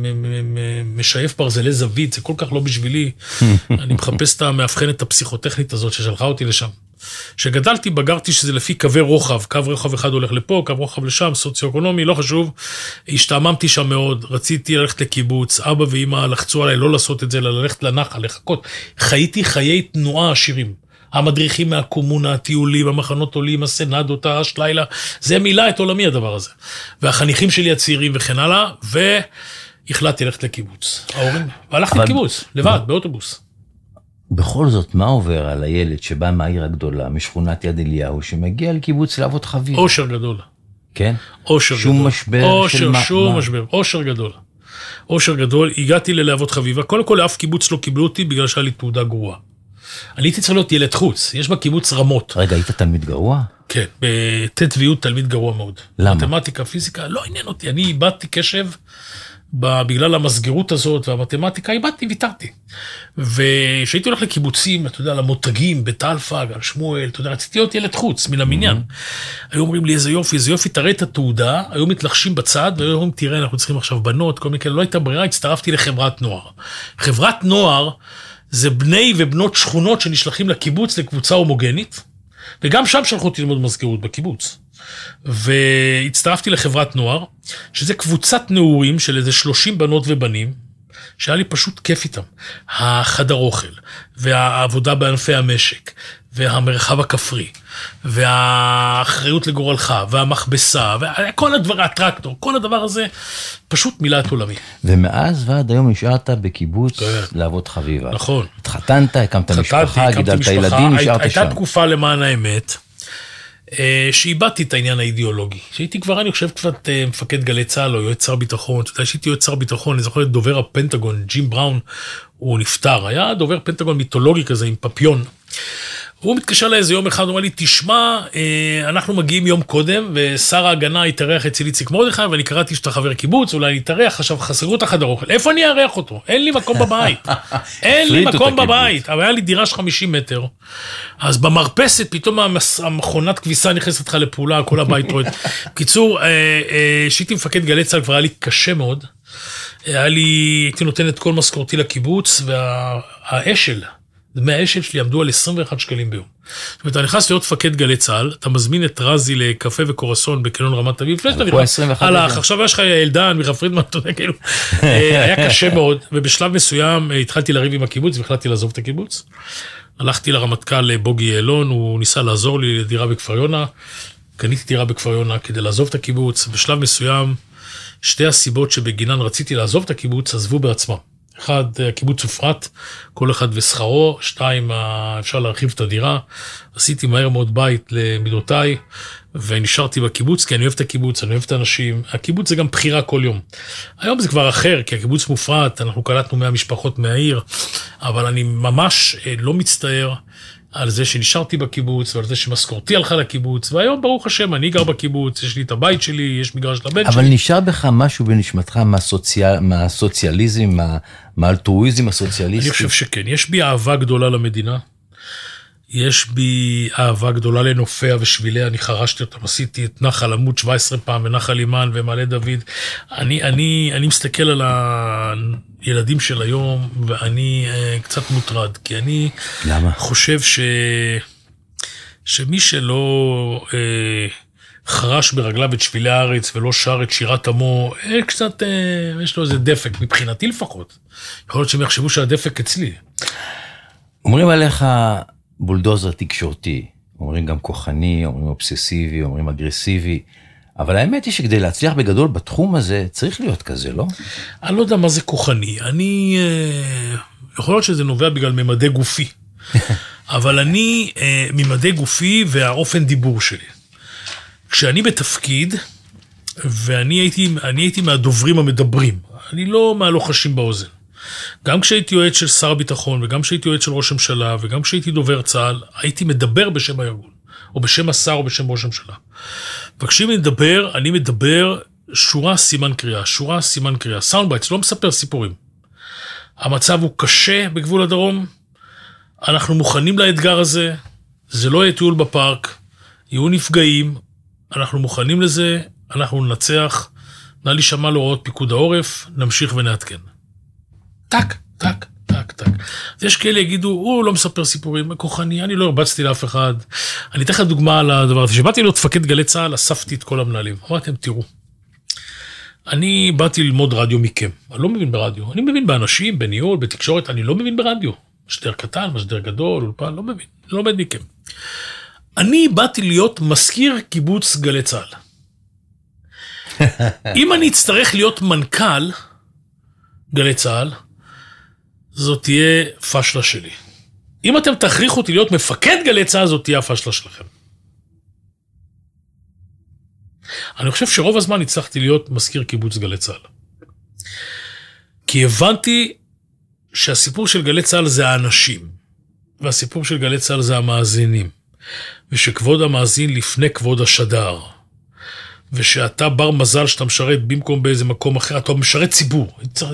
משייף ברזלי זווית, זה כל כך לא בשבילי, אני מחפש את המאבחנת הפסיכוטכנית הזאת ששלחה אותי לשם. שגדלתי, בגרתי שזה לפי קווי רוחב, קו רוחב אחד הולך לפה, קו רוחב לשם, סוציו-אקונומי, לא חשוב, השתעממתי שם מאוד, רציתי ללכת לקיבוץ, אבא ואמא לחצו עליי לא לעשות את זה, אלא ללכת לנחל, לחכות, חייתי חיי תנועה עשירים. המדריכים מהקומונה, הטיולים, המחנות עולים, הסנדות, השלילה, זה מילא את עולמי הדבר הזה. והחניכים שלי הצעירים וכן הלאה, והחלטתי ללכת לקיבוץ. ההורים, והלכתי לקיבוץ, לבד, באוטובוס. בכל זאת, מה עובר על הילד שבא מהעיר הגדולה, משכונת יד אליהו, שמגיע לקיבוץ לעבוד חביב? אושר גדול. כן? אושר גדול. שום משבר של מה? שום משבר, אושר גדול. אושר גדול, הגעתי ללעבוד חביבה, קודם כל לאף קיבוץ לא קיבלו אותי, בגלל שהיה לי תעודה גרועה. אני הייתי צריך להיות ילד חוץ, יש בקיבוץ רמות. רגע, היית תלמיד גרוע? כן, בט' וי' תלמיד גרוע מאוד. למה? מתמטיקה, פיזיקה, לא עניין אותי, אני איבדתי קשב, בגלל המסגרות הזאת והמתמטיקה, איבדתי, ויתרתי. וכשהייתי הולך לקיבוצים, אתה יודע, למותגים, בית אלפא, גל שמואל, אתה יודע, רציתי להיות ילד חוץ, מן המניין. היו אומרים לי, איזה יופי, איזה יופי, תראה את התעודה, היו מתלחשים בצד, והיו אומרים, תראה, אנחנו צריכים עכשיו בנות, כל מיני כאלה, לא הייתה ברירה, הצטרפתי לחברת נוער. חברת נוער, זה בני ובנות שכונות שנשלחים לקיבוץ לקבוצה הומוגנית, וגם שם שלחו אותי ללמוד מזכירות בקיבוץ. והצטרפתי לחברת נוער, שזה קבוצת נעורים של איזה שלושים בנות ובנים, שהיה לי פשוט כיף איתם. החדר אוכל, והעבודה בענפי המשק, והמרחב הכפרי, והאחריות לגורלך, והמכבסה, וכל הדבר, הטרקטור, כל הדבר הזה, פשוט מילא את עולמי. ומאז ועד היום נשארת בקיבוץ לעבוד חביבה. נכון. התחתנת, הקמת משפחה, גידלת ילדים, נשארת שם. הייתה תקופה למען האמת, שאיבדתי את העניין האידיאולוגי. שהייתי כבר, אני חושב, קצת מפקד גלי צהל, או יועץ שר ביטחון, אתה יודע, שהייתי יועץ שר ביטחון, אני זוכר את דובר הפנטגון, ג'ים בראון, הוא נפטר, היה דובר פנטגון מיתולוגי כזה, עם פפיון. הוא מתקשר לאיזה יום אחד, הוא אומר לי, תשמע, אנחנו מגיעים יום קודם, ושר ההגנה יתארח אצל איציק מרדכי, ואני קראתי שאתה חבר קיבוץ, אולי יתארח, עכשיו חסרו את החדר אוכל. איפה אני אארח אותו? אין לי מקום בבית. אין לי מקום בבית. אבל היה לי דירה של חמישים מטר. אז במרפסת, פתאום המכונת כביסה נכנסת לך לפעולה, כל הבית רואה. בקיצור, שהייתי מפקד גלי צהל, כבר היה לי קשה מאוד. היה לי, הייתי נותן את כל משכורתי לקיבוץ, והאשל, דמי האשל שלי עמדו על עשרים ואחד שקלים ביום. זאת אומרת, אתה נכנס להיות מפקד גלי צהל, אתה מזמין את רזי לקפה וקורסון בקניון רמת אביב, הלך, עכשיו יש לך אלדן, מיכה פרידמן, אתה יודע, כאילו, היה קשה מאוד, ובשלב מסוים התחלתי לריב עם הקיבוץ, והחלטתי לעזוב את הקיבוץ. הלכתי לרמטכ"ל בוגי יעלון, הוא ניסה לעזור לי לדירה בכפר יונה, קניתי דירה בכפר יונה כדי לעזוב את הקיבוץ. בשלב מסוים, שתי הסיבות שבגינן רציתי לעזוב את הקיבוץ, עזבו בעצמם. אחד, הקיבוץ הופרט, כל אחד ושכרו, שתיים, אפשר להרחיב את הדירה, עשיתי מהר מאוד בית למידותיי, ונשארתי בקיבוץ, כי אני אוהב את הקיבוץ, אני אוהב את האנשים, הקיבוץ זה גם בחירה כל יום. היום זה כבר אחר, כי הקיבוץ מופרט, אנחנו קלטנו מאה משפחות מהעיר, אבל אני ממש לא מצטער על זה שנשארתי בקיבוץ, ועל זה שמשכורתי הלכה לקיבוץ, והיום ברוך השם, אני גר בקיבוץ, יש לי את הבית שלי, יש מגרש לבן אבל שלי. אבל נשאר בך משהו בנשמתך מהסוציאל, מהסוציאליזם, מה, מהאלטרואיזם הסוציאליסטי? אני חושב שכן, יש בי אהבה גדולה למדינה, יש בי אהבה גדולה לנופיה ושביליה, אני חרשתי אותם, עשיתי את נחל עמוד שבע עשרה פעם, ונחל אימן ומעלה דוד. אני, אני, אני מסתכל על הילדים של היום, ואני uh, קצת מוטרד, כי אני למה? חושב ש... שמי שלא uh, חרש ברגליו את שבילי הארץ, ולא שר את שירת עמו, uh, קצת, uh, יש לו איזה דפק, מבחינתי לפחות. יכול להיות שהם יחשבו שהדפק אצלי. אומרים עליך... בולדוזר תקשורתי, אומרים גם כוחני, אומרים אובססיבי, אומרים אגרסיבי, אבל האמת היא שכדי להצליח בגדול בתחום הזה, צריך להיות כזה, לא? אני לא יודע מה זה כוחני, אני, יכול להיות שזה נובע בגלל ממדי גופי, אבל אני, ממדי גופי והאופן דיבור שלי. כשאני בתפקיד, ואני הייתי, אני הייתי מהדוברים המדברים, אני לא מהלוחשים באוזן. גם כשהייתי יועץ של שר הביטחון, וגם כשהייתי יועץ של ראש הממשלה, וגם כשהייתי דובר צה"ל, הייתי מדבר בשם הארגון, או בשם השר, או בשם ראש הממשלה. וכשאני מדבר, אני מדבר שורה סימן קריאה, שורה סימן קריאה. סאונדבייטס לא מספר סיפורים. המצב הוא קשה בגבול הדרום, אנחנו מוכנים לאתגר הזה, זה לא יהיה טיול בפארק, יהיו נפגעים, אנחנו מוכנים לזה, אנחנו ננצח, נא להישמע להוראות פיקוד העורף, נמשיך ונעדכן. טק, טק, טק, טק. אז יש כאלה יגידו, הוא לא מספר סיפורים, כוחני, אני לא הרבצתי לאף אחד. אני אתן לך דוגמה על הדבר הזה. כשבאתי להיות מפקד גלי צה"ל, אספתי את כל המנהלים. אמרתם, תראו, אני באתי ללמוד רדיו מכם. אני לא מבין ברדיו. אני מבין באנשים, בניהול, בתקשורת, אני לא מבין ברדיו. משדר קטן, משדר גדול, אולפן, לא מבין. לא לומד מכם. אני באתי להיות מזכיר קיבוץ גלי צה"ל. אם אני אצטרך להיות מנכ"ל גלי צה"ל, זאת תהיה פשלה שלי. אם אתם תכריחו אותי להיות מפקד גלי צה"ל, זאת תהיה הפשלה שלכם. אני חושב שרוב הזמן הצלחתי להיות מזכיר קיבוץ גלי צה"ל. כי הבנתי שהסיפור של גלי צה"ל זה האנשים, והסיפור של גלי צה"ל זה המאזינים, ושכבוד המאזין לפני כבוד השדר, ושאתה בר מזל שאתה משרת במקום באיזה מקום אחר, אתה משרת ציבור.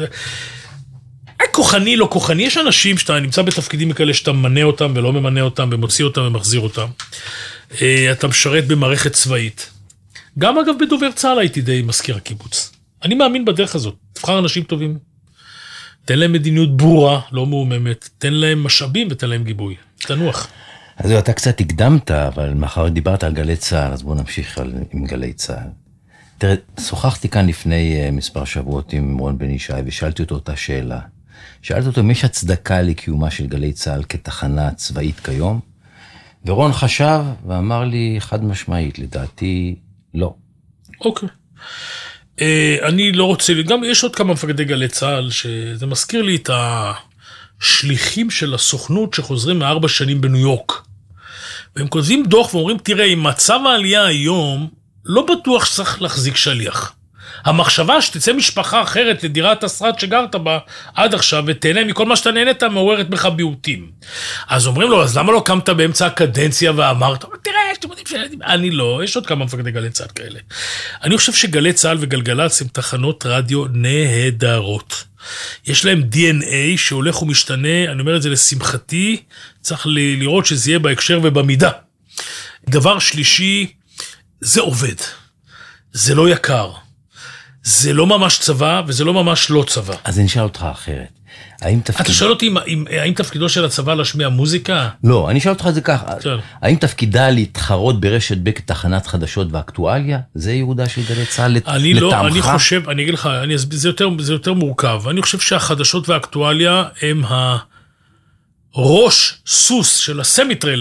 כוחני, לא כוחני, יש אנשים שאתה נמצא בתפקידים כאלה שאתה מנה אותם ולא ממנה אותם, ומוציא אותם ומחזיר אותם. אתה משרת במערכת צבאית. גם אגב בדובר צה"ל הייתי די מזכיר הקיבוץ. אני מאמין בדרך הזאת. תבחר אנשים טובים. תן להם מדיניות ברורה, לא מאוממת. תן להם משאבים ותן להם גיבוי. תנוח. אז אתה קצת הקדמת, אבל מאחר דיברת על גלי צה"ל, אז בואו נמשיך על, עם גלי צה"ל. תראה, שוחחתי כאן לפני uh, מספר שבועות עם רון בן ישי, ושאלתי אותו אותה שאלה. שאלתי אותו אם יש הצדקה לקיומה של גלי צה"ל כתחנה צבאית כיום, ורון חשב ואמר לי חד משמעית, לדעתי לא. אוקיי. Uh, אני לא רוצה, גם יש עוד כמה מפקדי גלי צה"ל, שזה מזכיר לי את השליחים של הסוכנות שחוזרים מארבע שנים בניו יורק. והם כותבים דוח ואומרים, תראה, עם מצב העלייה היום, לא בטוח שצריך להחזיק שליח. המחשבה שתצא משפחה אחרת לדירת השרד שגרת בה עד עכשיו, ותהנה מכל מה שאתה נהנית, מעוררת בך ביעוטים. אז אומרים לו, אז למה לא קמת באמצע הקדנציה ואמרת, תראה, אתם יודעים שילדים, אני לא, יש עוד כמה מפקדי גלי צה"ל כאלה. אני חושב שגלי צה"ל וגלגלצ הם תחנות רדיו נהדרות. יש להם די אן איי שהולך ומשתנה, אני אומר את זה לשמחתי, צריך לראות שזה יהיה בהקשר ובמידה. דבר שלישי, זה עובד. זה לא יקר. זה לא ממש צבא, וזה לא ממש לא צבא. אז אני אשאל אותך אחרת. האם תפקיד... אתה שואל אותי, האם, האם תפקידו של הצבא להשמיע מוזיקה? לא, אני אשאל אותך את זה ככה. שואל. האם תפקידה להתחרות ברשת ב' כתחנת חדשות ואקטואליה? זה ייעודה של גלי צה"ל לטעמך? אני לא, אני חושב, אני אגיד לך, אני, זה, יותר, זה יותר מורכב. אני חושב שהחדשות והאקטואליה הם הראש סוס של הסמי טריילר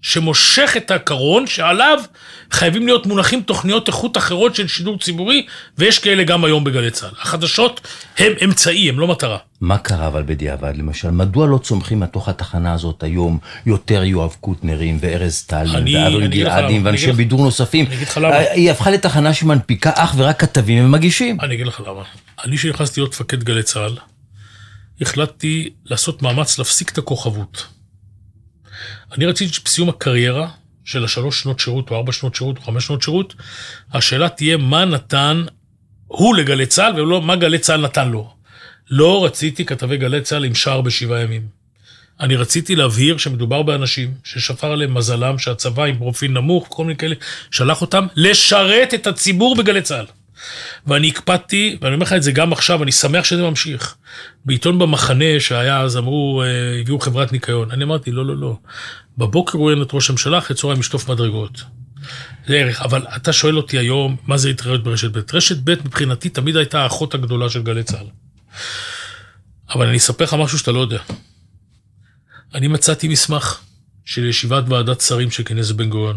שמושך את הקרון, שעליו חייבים להיות מונחים תוכניות איכות אחרות של שידור ציבורי, ויש כאלה גם היום בגלי צה"ל. החדשות הם אמצעי, הם לא מטרה. מה קרה אבל בדיעבד, למשל? מדוע לא צומחים מתוך התחנה הזאת היום יותר יואב קוטנרים וארז טלין ואברי גלעדים ואנשי בידור נוספים? אני אגיד לך למה. היא הפכה לתחנה שמנפיקה אך ורק כתבים ומגישים. אני אגיד לך למה. אני שנכנסתי להיות מפקד גלי צה"ל, החלטתי לעשות מאמץ להפסיק את הכוכבות. אני רציתי שבסיום הקריירה של השלוש שנות שירות, או ארבע שנות שירות, או חמש שנות שירות, השאלה תהיה מה נתן הוא לגלי צה"ל, ולא מה גלי צה"ל נתן לו. לא רציתי כתבי גלי צה"ל עם שער בשבעה ימים. אני רציתי להבהיר שמדובר באנשים ששפר עליהם מזלם, שהצבא עם פרופיל נמוך, כל מיני כאלה, שלח אותם לשרת את הציבור בגלי צה"ל. ואני הקפדתי, ואני אומר לך את זה גם עכשיו, אני שמח שזה ממשיך. בעיתון במחנה שהיה אז אמרו, הביאו חברת ניקיון. אני אמרתי, לא, לא, לא. בבוקר הוא אין את ראש הממשלה, אחרי צהריים משטוף מדרגות. זה ערך, אבל אתה שואל אותי היום, מה זה התראיות ברשת ב'? רשת ב' מבחינתי תמיד הייתה האחות הגדולה של גלי צה"ל. אבל אני אספר לך משהו שאתה לא יודע. אני מצאתי מסמך של ישיבת ועדת שרים של כנס בן גוריון.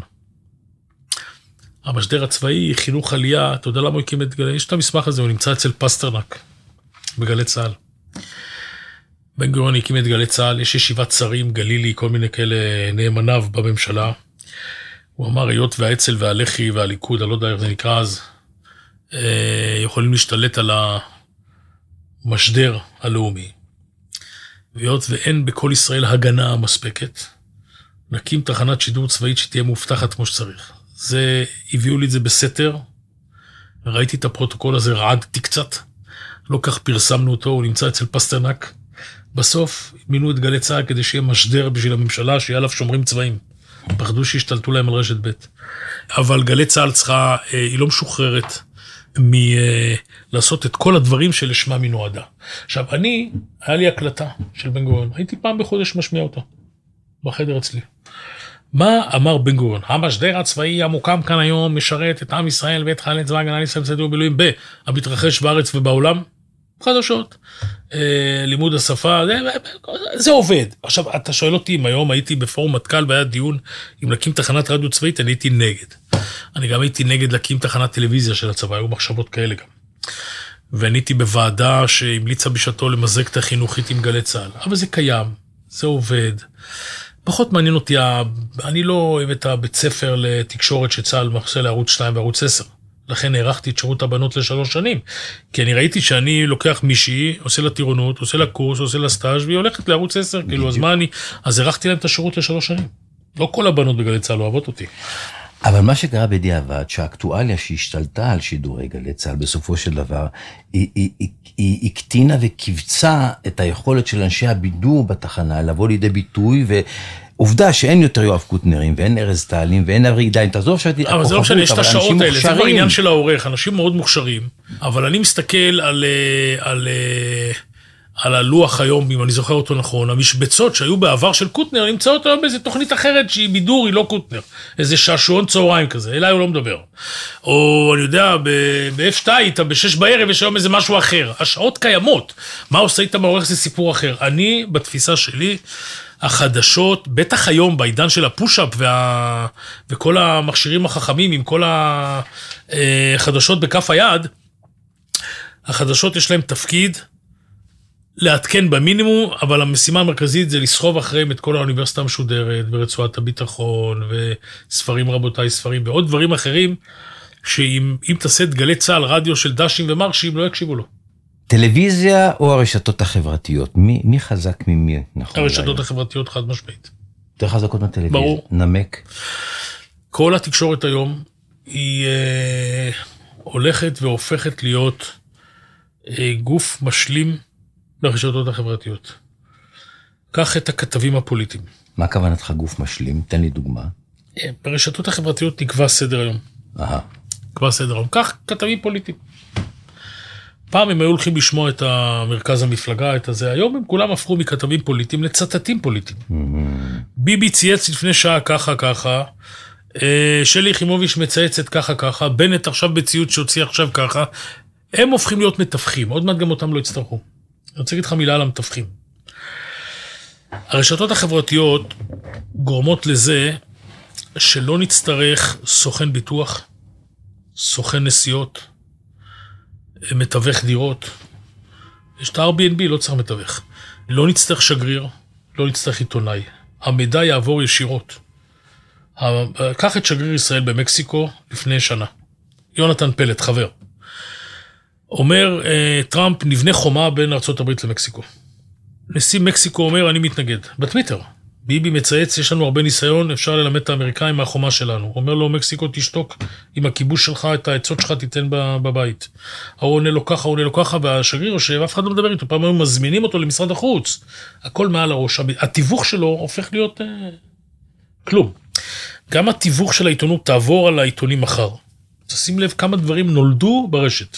המשדר הצבאי, חינוך עלייה, אתה יודע למה הוא הקים את גלי? יש את המסמך הזה, הוא נמצא אצל פסטרנק, בגלי צה"ל. בן גוריון הקים את גלי צה"ל, יש ישיבת שרים, גלילי, כל מיני כאלה נאמניו בממשלה. הוא אמר, היות והאצ"ל והלח"י והליכוד, אני לא יודע איך זה נקרא אז, יכולים להשתלט על המשדר הלאומי. והיות ואין בכל ישראל הגנה מספקת, נקים תחנת שידור צבאית שתהיה מובטחת כמו שצריך. זה, הביאו לי את זה בסתר, ראיתי את הפרוטוקול הזה, רעדתי קצת, לא כך פרסמנו אותו, הוא נמצא אצל פסטרנק. בסוף מינו את גלי צה"ל כדי שיהיה משדר בשביל הממשלה, שיהיה עליו שומרים צבאיים. פחדו שהשתלטו להם על רשת ב'. אבל גלי צה"ל צריכה, היא לא משוחררת מלעשות את כל הדברים שלשמה היא נועדה. עכשיו, אני, היה לי הקלטה של בן גוריון, הייתי פעם בחודש משמיע אותה, בחדר אצלי. מה אמר בן גוריון? המשדר הצבאי המוקם כאן היום משרת את עם ישראל ואת חיילי צבא ההגנה לישראל בסדיר מילואים במתרחש בארץ ובעולם? חדשות, אה, לימוד השפה, זה, זה עובד. עכשיו, אתה שואל אותי אם היום הייתי בפורום מטכ"ל והיה דיון אם להקים תחנת רדיו צבאית, אני הייתי נגד. אני גם הייתי נגד להקים תחנת טלוויזיה של הצבא, היו מחשבות כאלה גם. ואני הייתי בוועדה שהמליצה בשעתו למזג את החינוכית עם גלי צה"ל. אבל זה קיים, זה עובד. פחות מעניין אותי, אני לא אוהב את הבית ספר לתקשורת שצה"ל מחסה לערוץ שתיים וערוץ עשר. לכן הערכתי את שירות הבנות לשלוש שנים. כי אני ראיתי שאני לוקח מישהי, עושה לה טירונות, עושה לה קורס, עושה לה סטאז' והיא הולכת לערוץ עשר, כאילו, אז מה אני, אז הערכתי להם את השירות לשלוש שנים. לא כל הבנות בגלי צה"ל אוהבות אותי. אבל מה שקרה בדיעבד, שהאקטואליה שהשתלטה על שידורי גלי צה"ל בסופו של דבר, היא, היא, היא, היא הקטינה וקיבצה את היכולת של אנשי הבידור בתחנה, לבוא לידי ביטוי, ועובדה שאין יותר יואב קוטנרים, ואין ארז טלין, ואין אברי גלעדים, תעזוב שאתי, אבל זה לא משנה, יש את השעות האלה, זה כבר עניין של העורך, אנשים מאוד מוכשרים, אבל אני מסתכל על, על, על הלוח היום, אם אני זוכר אותו נכון, המשבצות שהיו בעבר של קוטנר, נמצאות היום באיזו תוכנית אחרת שהיא בידור, היא לא קוטנר, איזה שעשועון צהריים כזה, אליי הוא לא מדבר. או אני יודע, ב-אף שתיים, אתה בשש בערב, יש היום איזה משהו אחר. השעות קיימות. מה עושה איתם העורך זה סיפור אחר. אני, בתפיסה שלי, החדשות, בטח היום, בעידן של הפוש-אפ וה... וכל המכשירים החכמים, עם כל החדשות בכף היד, החדשות יש להם תפקיד, לעדכן במינימום, אבל המשימה המרכזית זה לסחוב אחריהם את כל האוניברסיטה המשודרת, ורצועת הביטחון, וספרים רבותיי, ספרים, ועוד דברים אחרים, שאם תעשה את גלי צה"ל, רדיו של דשים ומרשים, לא יקשיבו לו. טלוויזיה או הרשתות החברתיות? מי, מי חזק ממי? נכון, הרשתות החברתיות חד משמעית. יותר חזקות מהטלוויזיה? ברור. נמק? כל התקשורת היום, היא אה, הולכת והופכת להיות אה, גוף משלים, לרשתות החברתיות. קח את הכתבים הפוליטיים. מה כוונתך גוף משלים? תן לי דוגמה. ברשתות החברתיות נקבע סדר היום. אהה. נקבע סדר היום. קח כתבים פוליטיים. פעם הם היו הולכים לשמוע את המרכז המפלגה, את הזה. היום הם כולם הפכו מכתבים פוליטיים לצטטים פוליטיים. ביבי צייץ לפני שעה ככה ככה, שלי יחימוביץ' מצייצת ככה ככה, בנט עכשיו בציוץ שהוציא עכשיו ככה, הם הופכים להיות מתווכים. עוד מעט גם אותם לא יצטרכו. אני רוצה להגיד לך מילה על המתווכים. הרשתות החברתיות גורמות לזה שלא נצטרך סוכן ביטוח, סוכן נסיעות, מתווך דירות. יש את ה-אר בי אן בי, לא צריך מתווך. לא נצטרך שגריר, לא נצטרך עיתונאי. המידע יעבור ישירות. קח את שגריר ישראל במקסיקו לפני שנה. יונתן פלט, חבר. אומר, טראמפ נבנה חומה בין ארצות הברית למקסיקו. נשיא מקסיקו אומר, אני מתנגד. בטוויטר. ביבי מצייץ, יש לנו הרבה ניסיון, אפשר ללמד את האמריקאים מהחומה שלנו. אומר לו, מקסיקו תשתוק עם הכיבוש שלך, את העצות שלך תיתן בבית. הוא עונה לו ככה, הוא עונה לו ככה, והשגריר יושב, אף אחד לא מדבר איתו, פעם הם מזמינים אותו למשרד החוץ. הכל מעל הראש. התיווך שלו הופך להיות אה, כלום. גם התיווך של העיתונות תעבור על העיתונים מחר. תשים לב כמה דברים נולדו ברשת.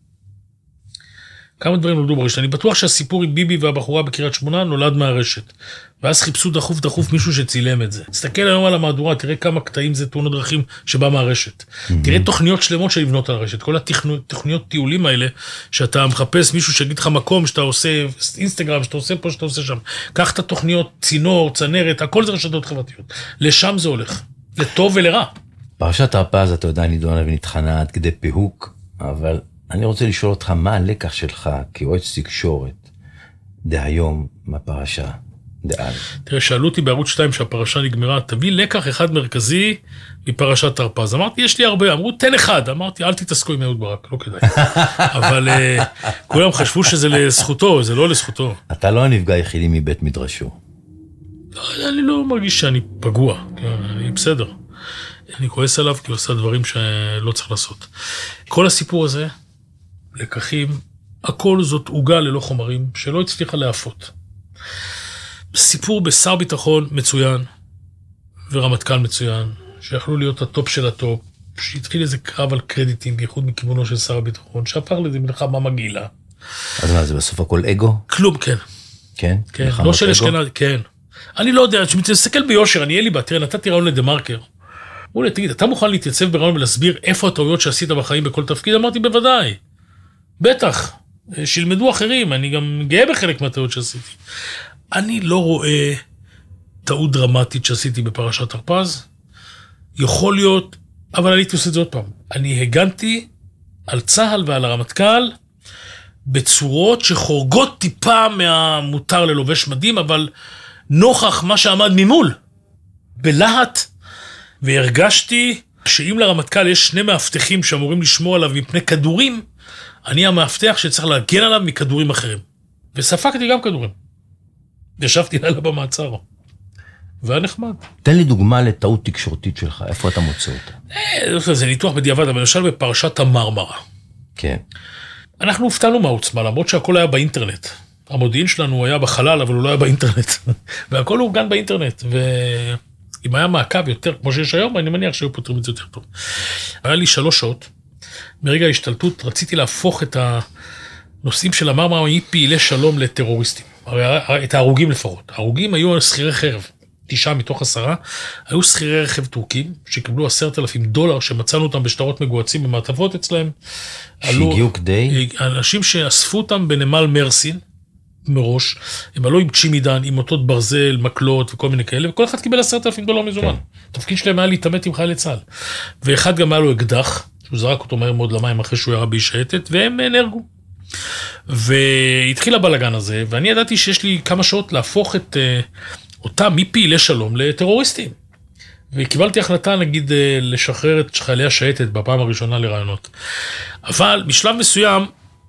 כמה דברים נולדו ברשת. אני בטוח שהסיפור עם ביבי והבחורה בקריית שמונה נולד מהרשת. ואז חיפשו דחוף דחוף מישהו שצילם את זה. תסתכל היום על המהדורה, תראה כמה קטעים זה תאונות דרכים שבא מהרשת. Mm-hmm. תראה תוכניות שלמות שנבנות על הרשת. כל התוכניות טיולים האלה, שאתה מחפש מישהו שיגיד לך מקום, שאתה עושה אינסטגרם, שאתה עושה פה, שאתה עושה שם. קח את התוכניות, צינור, צנרת, הכל זה רשתות חברתיות. לשם זה הולך. לטוב ולרע. פרשת הרפז, אתה יודע, נידונה ונתחנה עד כדי פיהוק, אבל אני רוצה לשאול אותך, מה הלקח שלך כיועץ תקשורת דהיום מהפרשה דאז? תראה, שאלו אותי בערוץ שתיים שהפרשה נגמרה, תביא לקח אחד מרכזי מפרשת הרפז. אמרתי, יש לי הרבה, אמרו, תן אחד. אמרתי, אל תתעסקו עם אהוד ברק, לא כדאי. אבל uh, כולם חשבו שזה לזכותו, זה לא לזכותו. אתה לא הנפגע היחידי מבית מדרשו. לא, אני לא מרגיש שאני פגוע, אני בסדר. אני כועס עליו כי הוא עושה דברים שלא צריך לעשות. כל הסיפור הזה, לקחים, הכל זאת עוגה ללא חומרים, שלא הצליחה להפות. סיפור בשר ביטחון מצוין, ורמטכ"ל מצוין, שיכלו להיות הטופ של הטופ, שהתחיל איזה קרב על קרדיטים, בייחוד מכיוונו של שר הביטחון, שהפך לזה מלחמה מגעילה. אז מה, זה בסוף הכל אגו? כלום, כן. כן? כן, לא של אשכנז, כן. אני לא יודע, שמתסתכל ביושר, אני אהיה לי בה, תראה, נתתי רעיון לדה מרקר. אמרו לי, תגיד, אתה מוכן להתייצב ברעיון ולהסביר איפה הטעויות שעשית בחיים בכל תפקיד? אמרתי, בוודאי. בטח, שילמדו אחרים, אני גם גאה בחלק מהטעויות שעשיתי. אני לא רואה טעות דרמטית שעשיתי בפרשת הרפז, יכול להיות, אבל אני הייתי עושה את זה עוד פעם. אני הגנתי על צהל ועל הרמטכ"ל, בצורות שחורגות טיפה מהמותר ללובש מדים, אבל נוכח מה שעמד ממול, בלהט, והרגשתי שאם לרמטכ"ל יש שני מאבטחים שאמורים לשמור עליו מפני כדורים, אני המאבטח שצריך להגן עליו מכדורים אחרים. וספקתי גם כדורים. ישבתי לילה במעצר. והיה נחמד. תן לי דוגמה לטעות תקשורתית שלך, איפה אתה מוצא אותה? זה ניתוח בדיעבד, אבל למשל בפרשת המרמרה. כן. אנחנו הופתענו מהעוצמה, למרות שהכל היה באינטרנט. המודיעין שלנו היה בחלל, אבל הוא לא היה באינטרנט. והכל הוא אורגן באינטרנט. ואם היה מעקב יותר, כמו שיש היום, אני מניח שהיו פותרים את זה יותר טוב. היה לי שלוש שעות. מרגע ההשתלטות רציתי להפוך את הנושאים של המרמרה מפעילי שלום לטרוריסטים. את ההרוגים לפחות. ההרוגים היו שכירי חרב. תשעה מתוך עשרה, היו שכירי רכב טורקים, שקיבלו עשרת אלפים דולר, שמצאנו אותם בשטרות מגועצים במעטפות אצלהם. שהגיעו כדי? אנשים שאספו אותם בנמל מרסין, מראש, הם עלו עם צ'ימידן, עם אותות ברזל, מקלות וכל מיני כאלה, וכל אחד קיבל עשרת אלפים דולר מזומן. התפקיד שלהם היה להתאמת עם חיילי צה"ל. ואחד גם היה לו אקדח, שהוא זרק אותו מהר מאוד למים אחרי שהוא ירה בהשייטת, והם נהרגו. והתחיל הבלגן הזה, ואני ידעתי שיש לי כמה שעות להפוך את אותם מפעילי שלום לטרוריסטים. וקיבלתי החלטה, נגיד, לשחרר את חיילי השייטת בפעם הראשונה לרעיונות. אבל בשלב מסוים,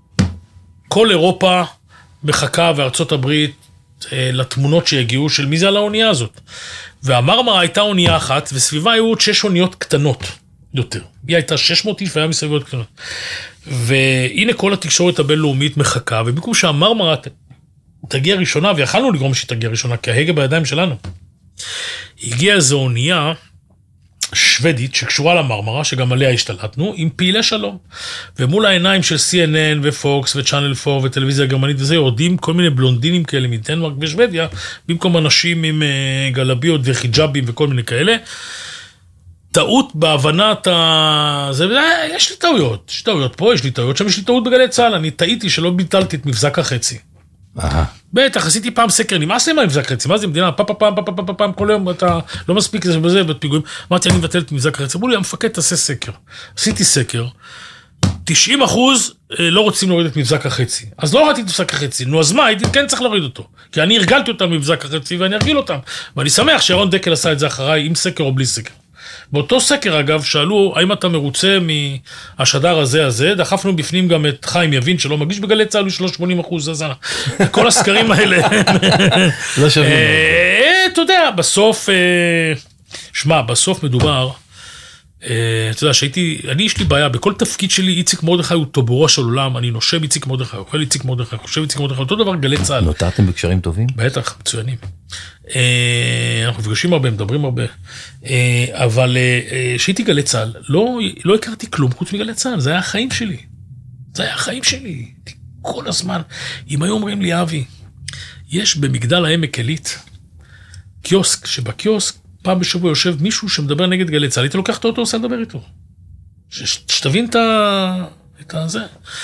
כל אירופה מחכה וארצות הברית לתמונות שהגיעו של מי זה על האונייה הזאת. והמרמרה הייתה אונייה אחת, וסביבה היו עוד שש אוניות קטנות יותר. היא הייתה שש מאות איש והיה מסביבות קטנות. והנה כל התקשורת הבינלאומית מחכה, ובמקום שהמרמרה תגיע ראשונה, ויכלנו לגרום שהיא תגיע ראשונה, כי ההגה בידיים שלנו. הגיעה איזו אונייה שוודית שקשורה למרמרה, שגם עליה השתלטנו, עם פעילי שלום. ומול העיניים של סי אן אן ופוקס וצ'אנל פור וטלוויזיה גרמנית וזה, יורדים כל מיני בלונדינים כאלה מדנמרק ושוודיה, במקום אנשים עם גלביות וחיג'אבים וכל מיני כאלה. טעות בהבנת ה... זה... יש לי טעויות, יש לי טעויות פה, יש לי טעויות שם, יש לי טעות בגלי צהל, אני טעיתי שלא ביטלתי את מבזק החצי. בטח, עשיתי פעם סקר, נמאס לי מה מבזק חצי, מה זה מדינה, פעם, פעם, פעם, פעם, פעם, כל יום, אתה לא מספיק לזה בזה, בפיגועים, אמרתי, אני מבטל את מבזק חצי, אמרו לי, המפקד תעשה סקר. עשיתי סקר, תשעים אחוז לא רוצים להוריד את מבזק החצי. אז לא ראיתי את מבזק החצי, נו אז מה, הייתי כן צריך להוריד אותו. כי אני הרגלתי אותם מבזק החצי ואני ארגיל אותם. ואני שמח שירון דקל עשה את זה אחריי, עם סקר או בלי סקר. באותו סקר אגב, שאלו, האם אתה מרוצה מהשדר הזה הזה, דחפנו בפנים גם את חיים יבין, שלא מגיש בגלי צהל, הוא שלוש שמונים אחוז, אז כל הסקרים האלה. לא שווים. אתה יודע, בסוף, שמע, בסוף מדובר, אתה יודע, שהייתי, אני יש לי בעיה, בכל תפקיד שלי, איציק מרדכי הוא טובורו של עולם, אני נושב איציק מרדכי, אוכל איציק מרדכי, חושב איציק מרדכי, אותו דבר גלי צהל. נותרתם בקשרים טובים? בטח, מצוינים. אנחנו מפגשים הרבה, מדברים הרבה, אבל שהייתי גלי צהל, לא הכרתי כלום חוץ מגלי צהל, זה היה החיים שלי. זה היה החיים שלי. כל הזמן, אם היו אומרים לי, אבי, יש במגדל העמק עילית, קיוסק, שבקיוסק, פעם בשבוע יושב מישהו שמדבר נגד גלי צהל, הייתי לוקח את האוטו, עושה לדבר איתו. שתבין את זה.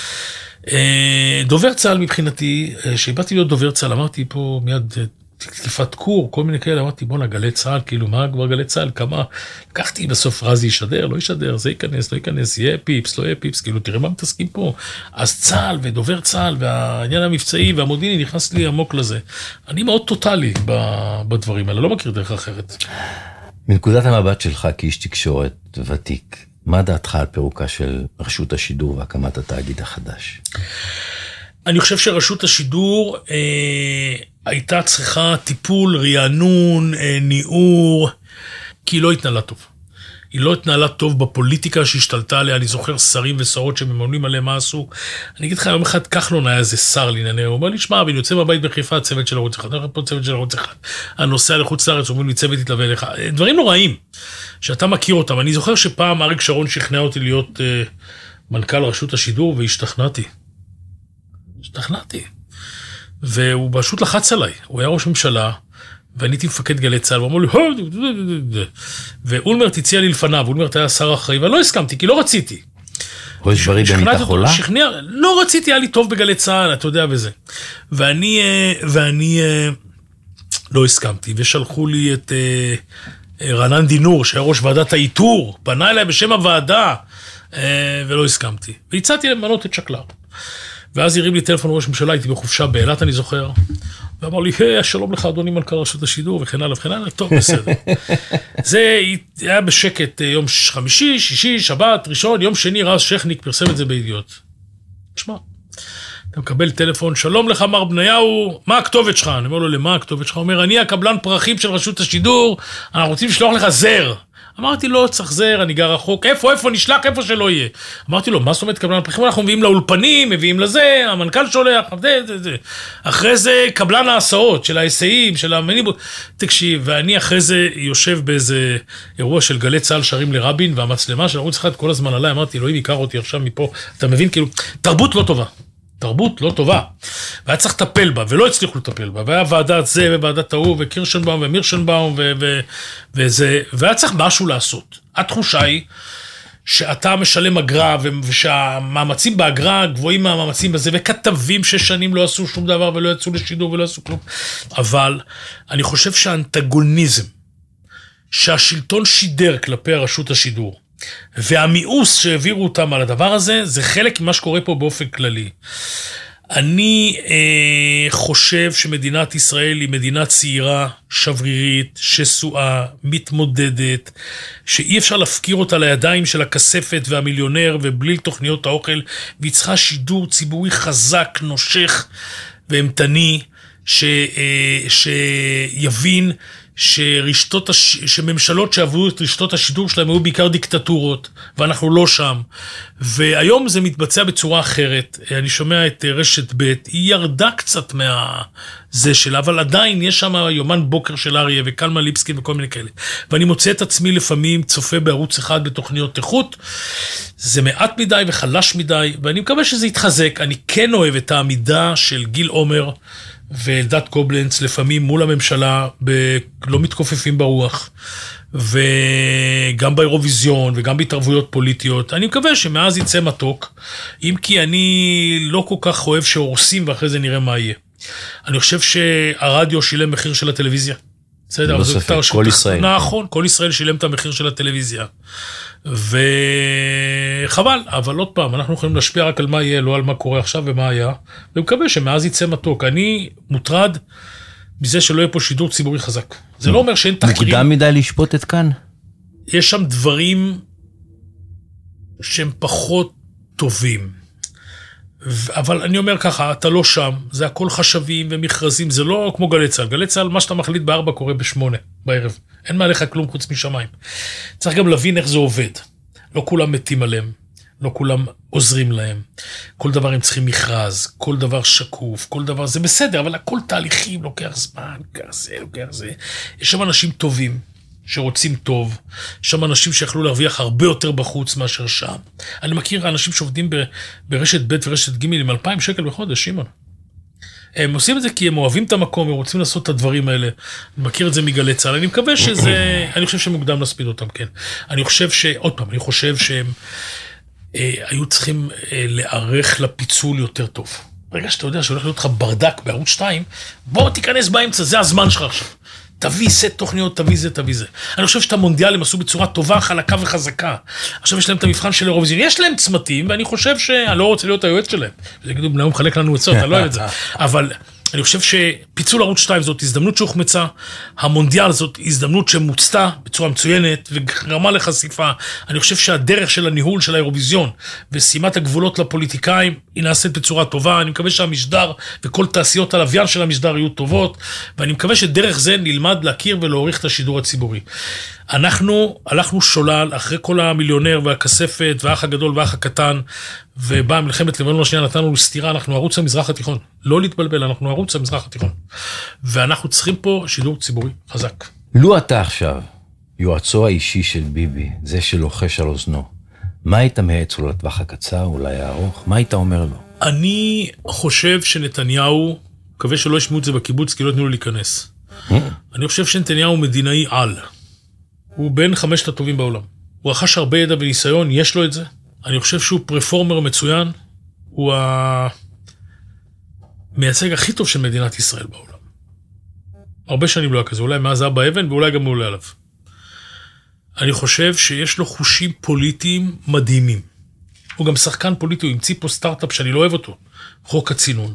דובר צהל מבחינתי, שבאתי להיות דובר צהל, אמרתי פה מיד תקיפת קור, כל מיני כאלה, אמרתי בוא נגלי צהל, כאילו מה כבר גלי צהל, כמה, לקחתי בסוף רזי ישדר, לא ישדר, זה ייכנס, לא ייכנס, יהיה פיפס, לא יהיה פיפס, כאילו תראה מה מתעסקים פה. אז צהל ודובר צהל והעניין המבצעי והמודיעיני נכנס לי עמוק לזה. אני מאוד טוטלי בדברים האלה, לא מכיר דרך אחרת. מנקודת המבט שלך כאיש תקשורת ותיק, מה דעתך על פירוקה של רשות השידור והקמת התאגיד החדש? אני חושב שרשות השידור אה, הייתה צריכה טיפול, רענון, אה, ניעור, כי היא לא התנהלה טוב. היא לא התנהלה טוב בפוליטיקה שהשתלטה עליה, אני זוכר שרים ושרות שממונים עליהם מה עשו. אני אגיד לך, יום אחד כחלון היה איזה שר לענייני, הוא אומר לי, שמע, אני יוצא מהבית בחיפה, הצוות של ערוץ אחד, אני פה צוות של ערוץ אחד, הנוסע לחוץ לארץ, אומרים לי, צוות יתלווה לך. דברים נוראים, שאתה מכיר אותם. אני זוכר שפעם אריק שרון שכנע אותי להיות אה, מנכ"ל רשות השידור, והשתכנעתי. השתכנעתי. והוא פשוט לחץ עליי. הוא היה ראש ממשלה, ואני הייתי מפקד גלי צהל, והוא אמר לי, ואולמרט הציע לי לפניו, אולמרט היה שר אחראי, ואני לא הסכמתי, כי לא רציתי. ראש בריא במיטה חולה? שכנע, לא רציתי, היה לי טוב בגלי צהל, אתה יודע וזה. ואני, ואני לא הסכמתי, ושלחו לי את רענן דינור, שהיה ראש ועדת האיתור, פנה אליי בשם הוועדה, ולא הסכמתי. והצעתי למנות את שקלר. ואז הרים לי טלפון ראש ממשלה, הייתי בחופשה באילת, אני זוכר, ואמר לי, היי, שלום לך, אדוני מנכ"ל רשות השידור, וכן הלאה, וכן הלאה, טוב, בסדר. זה היה בשקט יום חמישי, שישי, שבת, ראשון, יום שני, רז שכניק פרסם את זה בידיעות. תשמע, אתה מקבל טלפון, שלום לך מר בניהו, מה הכתובת שלך? אני אומר לו, למה הכתובת שלך? הוא אומר, אני הקבלן פרחים של רשות השידור, אנחנו רוצים לשלוח לך זר. אמרתי לו, צריך זר, אני גר רחוק, איפה, איפה, נשלח, איפה שלא יהיה. אמרתי לו, מה זאת אומרת קבלן פרחים? אנחנו מביאים לאולפנים, מביאים לזה, המנכ"ל שולח, זה, זה, זה. אחרי זה קבלן ההסעות של ההיסעים, של המניבו, תקשיב, ואני אחרי זה יושב באיזה אירוע של גלי צהל שרים לרבין, והמצלמה של ערוץ אחד כל הזמן עליי, אמרתי, אלוהים יקר אותי עכשיו מפה, אתה מבין, כאילו, תרבות לא טובה. תרבות לא טובה, והיה צריך לטפל בה, ולא הצליחו לטפל בה, והיה ועדת זה, וועדת ההוא, וקירשנבאום, ומירשנבאום, ו- ו- וזה, והיה צריך משהו לעשות. התחושה היא, שאתה משלם אגרה, ושהמאמצים באגרה גבוהים מהמאמצים בזה, וכתבים שש שנים לא עשו שום דבר, ולא יצאו לשידור, ולא עשו כלום. אבל אני חושב שהאנטגוניזם, שהשלטון שידר כלפי הרשות השידור, והמיאוס שהעבירו אותם על הדבר הזה, זה חלק ממה שקורה פה באופן כללי. אני אה, חושב שמדינת ישראל היא מדינה צעירה, שברירית, שסועה, מתמודדת, שאי אפשר להפקיר אותה לידיים של הכספת והמיליונר, ובלי תוכניות האוכל, והיא צריכה שידור ציבורי חזק, נושך ואמתני, ש, אה, שיבין, שרשתות, הש... שממשלות שעברו את רשתות השידור שלהם היו בעיקר דיקטטורות, ואנחנו לא שם. והיום זה מתבצע בצורה אחרת. אני שומע את רשת ב', היא ירדה קצת מהזה שלה, אבל עדיין יש שם יומן בוקר של אריה וקלמן ליבסקין וכל מיני כאלה. ואני מוצא את עצמי לפעמים צופה בערוץ אחד בתוכניות איכות. זה מעט מדי וחלש מדי, ואני מקווה שזה יתחזק. אני כן אוהב את העמידה של גיל עומר, ואלדד קובלנץ לפעמים מול הממשלה ב- לא מתכופפים ברוח, וגם באירוויזיון וגם בהתערבויות פוליטיות. אני מקווה שמאז יצא מתוק, אם כי אני לא כל כך אוהב שהורסים ואחרי זה נראה מה יהיה. אני חושב שהרדיו שילם מחיר של הטלוויזיה. בסדר, לא ספק, כל ישראל. נכון, כל ישראל שילם את המחיר של הטלוויזיה. וחבל, אבל עוד פעם, אנחנו יכולים להשפיע רק על מה יהיה, לא על מה קורה עכשיו ומה היה, ומקווה שמאז יצא מתוק. אני מוטרד מזה שלא יהיה פה שידור ציבורי חזק. זה לא אומר שאין תחקירים. מוקדם מדי לשפוט את כאן? יש שם דברים שהם פחות טובים. אבל אני אומר ככה, אתה לא שם, זה הכל חשבים ומכרזים, זה לא כמו גלי צהל. גלי צהל, מה שאתה מחליט בארבע קורה בשמונה בערב. אין מעליך כלום חוץ משמיים. צריך גם להבין איך זה עובד. לא כולם מתים עליהם, לא כולם עוזרים להם. כל דבר הם צריכים מכרז, כל דבר שקוף, כל דבר זה בסדר, אבל הכל תהליכים, לוקח זמן, לוקח זה, לוקח זה. יש שם אנשים טובים. שרוצים טוב, שם אנשים שיכלו להרוויח הרבה יותר בחוץ מאשר שם. אני מכיר אנשים שעובדים ברשת ב' ורשת ג' עם אלפיים שקל בחודש, שימון. הם עושים את זה כי הם אוהבים את המקום, הם רוצים לעשות את הדברים האלה. אני מכיר את זה מגלי צהל, אני מקווה שזה, אני חושב שמוקדם להספיד אותם, כן. אני חושב ש, עוד פעם, אני חושב שהם אה, היו צריכים אה, לערך לפיצול יותר טוב. ברגע שאתה יודע שהולך להיות לך ברדק בערוץ שתיים, בוא תיכנס באמצע, זה הזמן שלך עכשיו. תביא סט תוכניות, תביא זה, תביא זה. אני חושב שאת המונדיאל הם עשו בצורה טובה, חלקה וחזקה. עכשיו יש להם את המבחן של אירוויזיון. יש להם צמתים, ואני חושב שאני לא רוצה להיות היועץ שלהם. זה יגידו, בני הוא מחלק לנו עצות, אני לא אוהב את זה. אבל אני חושב שפיצול ערוץ שתיים זאת הזדמנות שהוחמצה, המונדיאל זאת הזדמנות שמוצתה בצורה מצוינת וגרמה לחשיפה. אני חושב שהדרך של הניהול של האירוויזיון ושימת הגבולות לפוליטיקאים היא נעשית בצורה טובה. אני מקווה שהמשדר וכל תעשיות הלוויין של המשדר יהיו טובות, ואני מקווה שדרך זה נלמד להכיר ולהוריך את השידור הציבורי. אנחנו הלכנו שולל אחרי כל המיליונר והכספת והאח הגדול והאח הקטן, ובאה מלחמת לבנון השנייה, נתנו סתירה, אנחנו ערוץ המזרח התיכון. לא להתבלבל, אנחנו ערוץ המזרח התיכון. ואנחנו צריכים פה שידור ציבורי חזק. לו אתה עכשיו, יועצו האישי של ביבי, זה שלוחש על אוזנו, מה היית מייעץ לו לטווח הקצר, אולי הארוך? מה היית אומר לו? אני חושב שנתניהו, מקווה שלא ישמעו את זה בקיבוץ, כי לא יתנו לו להיכנס. אני חושב שנתניהו הוא מדינאי על. הוא בין חמשת הטובים בעולם. הוא רכש הרבה ידע וניסיון, יש לו את זה. אני חושב שהוא פרפורמר מצוין. הוא המייצג הכי טוב של מדינת ישראל בעולם. הרבה שנים לא היה כזה, אולי מאז אבא אבן, ואולי גם מעולה עליו. אני חושב שיש לו חושים פוליטיים מדהימים. הוא גם שחקן פוליטי, הוא המציא פה סטארט-אפ שאני לא אוהב אותו. חוק הצינון.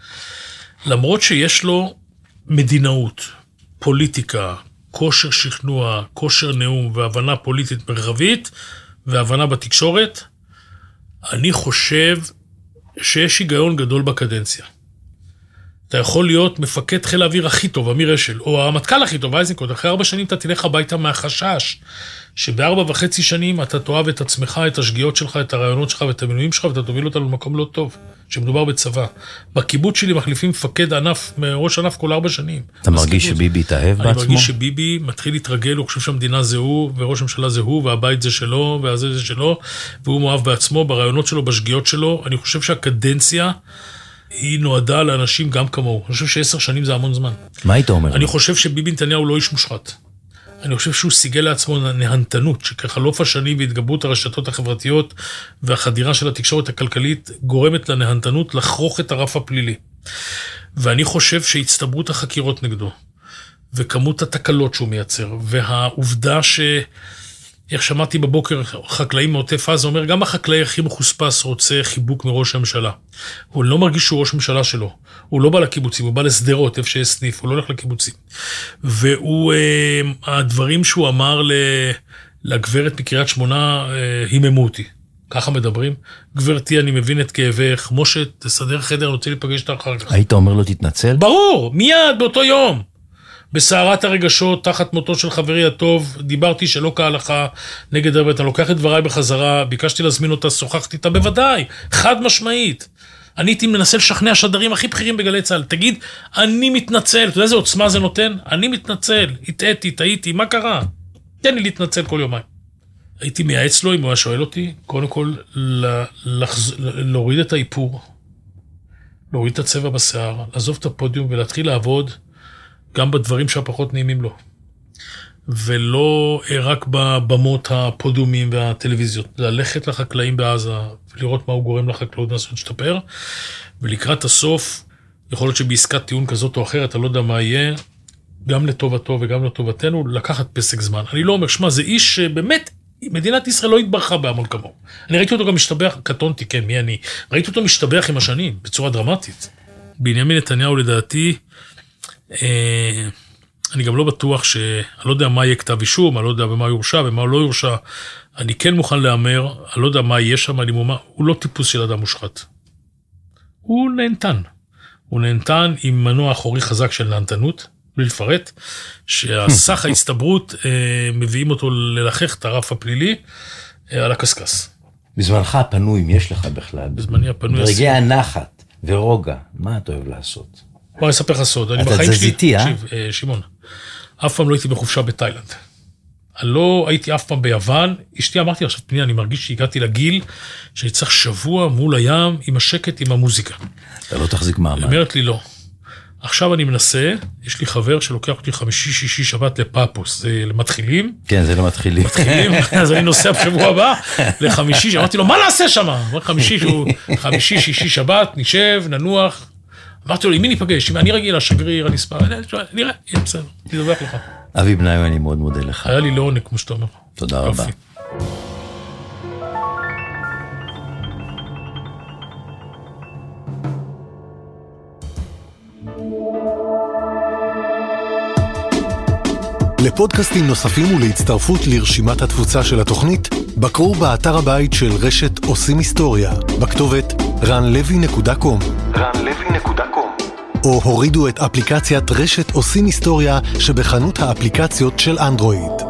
למרות שיש לו מדינאות, פוליטיקה, כושר שכנוע, כושר נאום והבנה פוליטית מרחבית והבנה בתקשורת, אני חושב שיש היגיון גדול בקדנציה. אתה יכול להיות מפקד חיל האוויר הכי טוב, אמיר אשל, או הרמטכ"ל הכי טוב, אייזנקוט, אחרי ארבע שנים אתה תלך הביתה מהחשש, שבארבע וחצי שנים אתה תאהב את עצמך, את השגיאות שלך, את הרעיונות שלך ואת המינויים שלך, ואתה תוביל אותנו למקום לא טוב, שמדובר בצבא. בקיבוץ שלי מחליפים מפקד ענף, ראש ענף כל ארבע שנים. אתה מרגיש שביבי התאהב בעצמו? אני מרגיש שביבי מתחיל להתרגל, הוא חושב שהמדינה זה הוא, וראש הממשלה זה הוא, והבית זה שלו, והזה זה שלו, והוא מאוהב בעצמו, ברעיונות שלו, בשגיאות שלו. אני חושב שהקדנציה היא נועדה לאנשים גם כמוהו. אני חושב שעשר שנים זה המון זמן. מה היית אומר? אני חושב שביבי נתניהו לא איש מושחת. אני חושב שהוא סיגל לעצמו נהנתנות, שכחלוף השנים והתגברות הרשתות החברתיות והחדירה של התקשורת הכלכלית גורמת לנהנתנות לחרוך את הרף הפלילי. ואני חושב שהצטברות החקירות נגדו, וכמות התקלות שהוא מייצר, והעובדה ש... איך שמעתי בבוקר, חקלאים מעוטף עזה אומר, גם החקלאי הכי מחוספס רוצה חיבוק מראש הממשלה. הוא לא מרגיש שהוא ראש ממשלה שלו. הוא לא בא לקיבוצים, הוא בא לסדרות, איפה שיש סניף, הוא לא הולך לקיבוצים. והוא, הדברים שהוא אמר לגברת מקריית שמונה, היממו אותי. ככה מדברים. גברתי, אני מבין את כאבך, משה, תסדר חדר, אני רוצה להיפגש את אחר כך. היית אומר לו, תתנצל? ברור, מיד, באותו יום. בסערת הרגשות, תחת מותו של חברי הטוב, דיברתי שלא כהלכה נגד הרבית, אני לוקח את דבריי בחזרה, ביקשתי להזמין אותה, שוחחתי איתה, בוודאי, חד משמעית. אני הייתי מנסה לשכנע שדרים הכי בכירים בגלי צהל, תגיד, אני מתנצל, אתה יודע איזה עוצמה זה נותן? אני מתנצל, התאיתי, טעיתי, מה קרה? תן לי להתנצל כל יומיים. הייתי מייעץ לו, אם הוא היה שואל אותי, קודם כל, לחז... להוריד את האיפור, להוריד את הצבע בשיער, לעזוב את הפודיום ולהתחיל לעבוד, גם בדברים שהפחות נעימים לו. ולא רק בבמות הפודיומים והטלוויזיות. ללכת לחקלאים בעזה, ולראות מה הוא גורם לחקלאות לנסות שתפר, ולקראת הסוף, יכול להיות שבעסקת טיעון כזאת או אחרת, אתה לא יודע מה יהיה, גם לטובתו וגם לטובתנו, לקחת פסק זמן. אני לא אומר, שמה, זה איש שבאמת, מדינת ישראל לא התברכה בהמון כמוהו. אני ראיתי אותו גם משתבח, קטונתי, כן, מי אני? ראיתי אותו משתבח עם השנים, בצורה דרמטית. בנימין נתניהו לדעתי, אה, אני גם לא בטוח ש... אני לא יודע מה יהיה כתב אישום, אני לא יודע במה יורשע, במה לא יורשע. אני כן מוכן לאמר, אני לא יודע מה יהיה שם, אני מומר, הוא לא טיפוס של אדם מושחת. הוא נהנתן. הוא נהנתן עם מנוע אחורי חזק של נהנתנות, בלי לפרט, שהסך ההצטברות אה, מביאים אותו ללחך את הרף הפלילי אה, על הקסקס. בזמנך הפנוי, אם יש לך בכלל. בזמני הפנוי. ברגעי הנחת ורוגע, מה אתה אוהב לעשות? בוא אספר לך סוד. אתה תזזיתי, אה? תקשיב, אה, שמעון, אף פעם לא הייתי בחופשה בתאילנד. אני לא הייתי אף פעם ביוון, אשתי אמרתי עכשיו פנייה, אני מרגיש שהגעתי לגיל, שאני צריך שבוע מול הים, עם השקט, עם המוזיקה. אתה לא תחזיק מעמד. היא אומרת לי לא. עכשיו אני מנסה, יש לי חבר שלוקח אותי חמישי, שישי, שבת לפאפוס, זה למתחילים. כן, זה למתחילים. מתחילים, אז אני נוסע בשבוע הבא לחמישי, אמרתי לו, מה נעשה שם? חמישי, חמישי, שישי, שבת, נשב, ננוח. אמרתי לו, עם מי ניפגש? אני רגיל, השגריר, הנספר, נראה, יהיה בסדר, תדווח לך. אבי בניו, אני מאוד מודה לך. היה לי לעונג, כמו שאתה אומר. תודה רבה. לפודקאסטים נוספים ולהצטרפות לרשימת התפוצה של התוכנית, בקרו באתר הבית של רשת עושים היסטוריה, בכתובת רן לוי נקודה קום. רן לוי נקודה קום. או הורידו את אפליקציית רשת עושים היסטוריה שבחנות האפליקציות של אנדרואיד.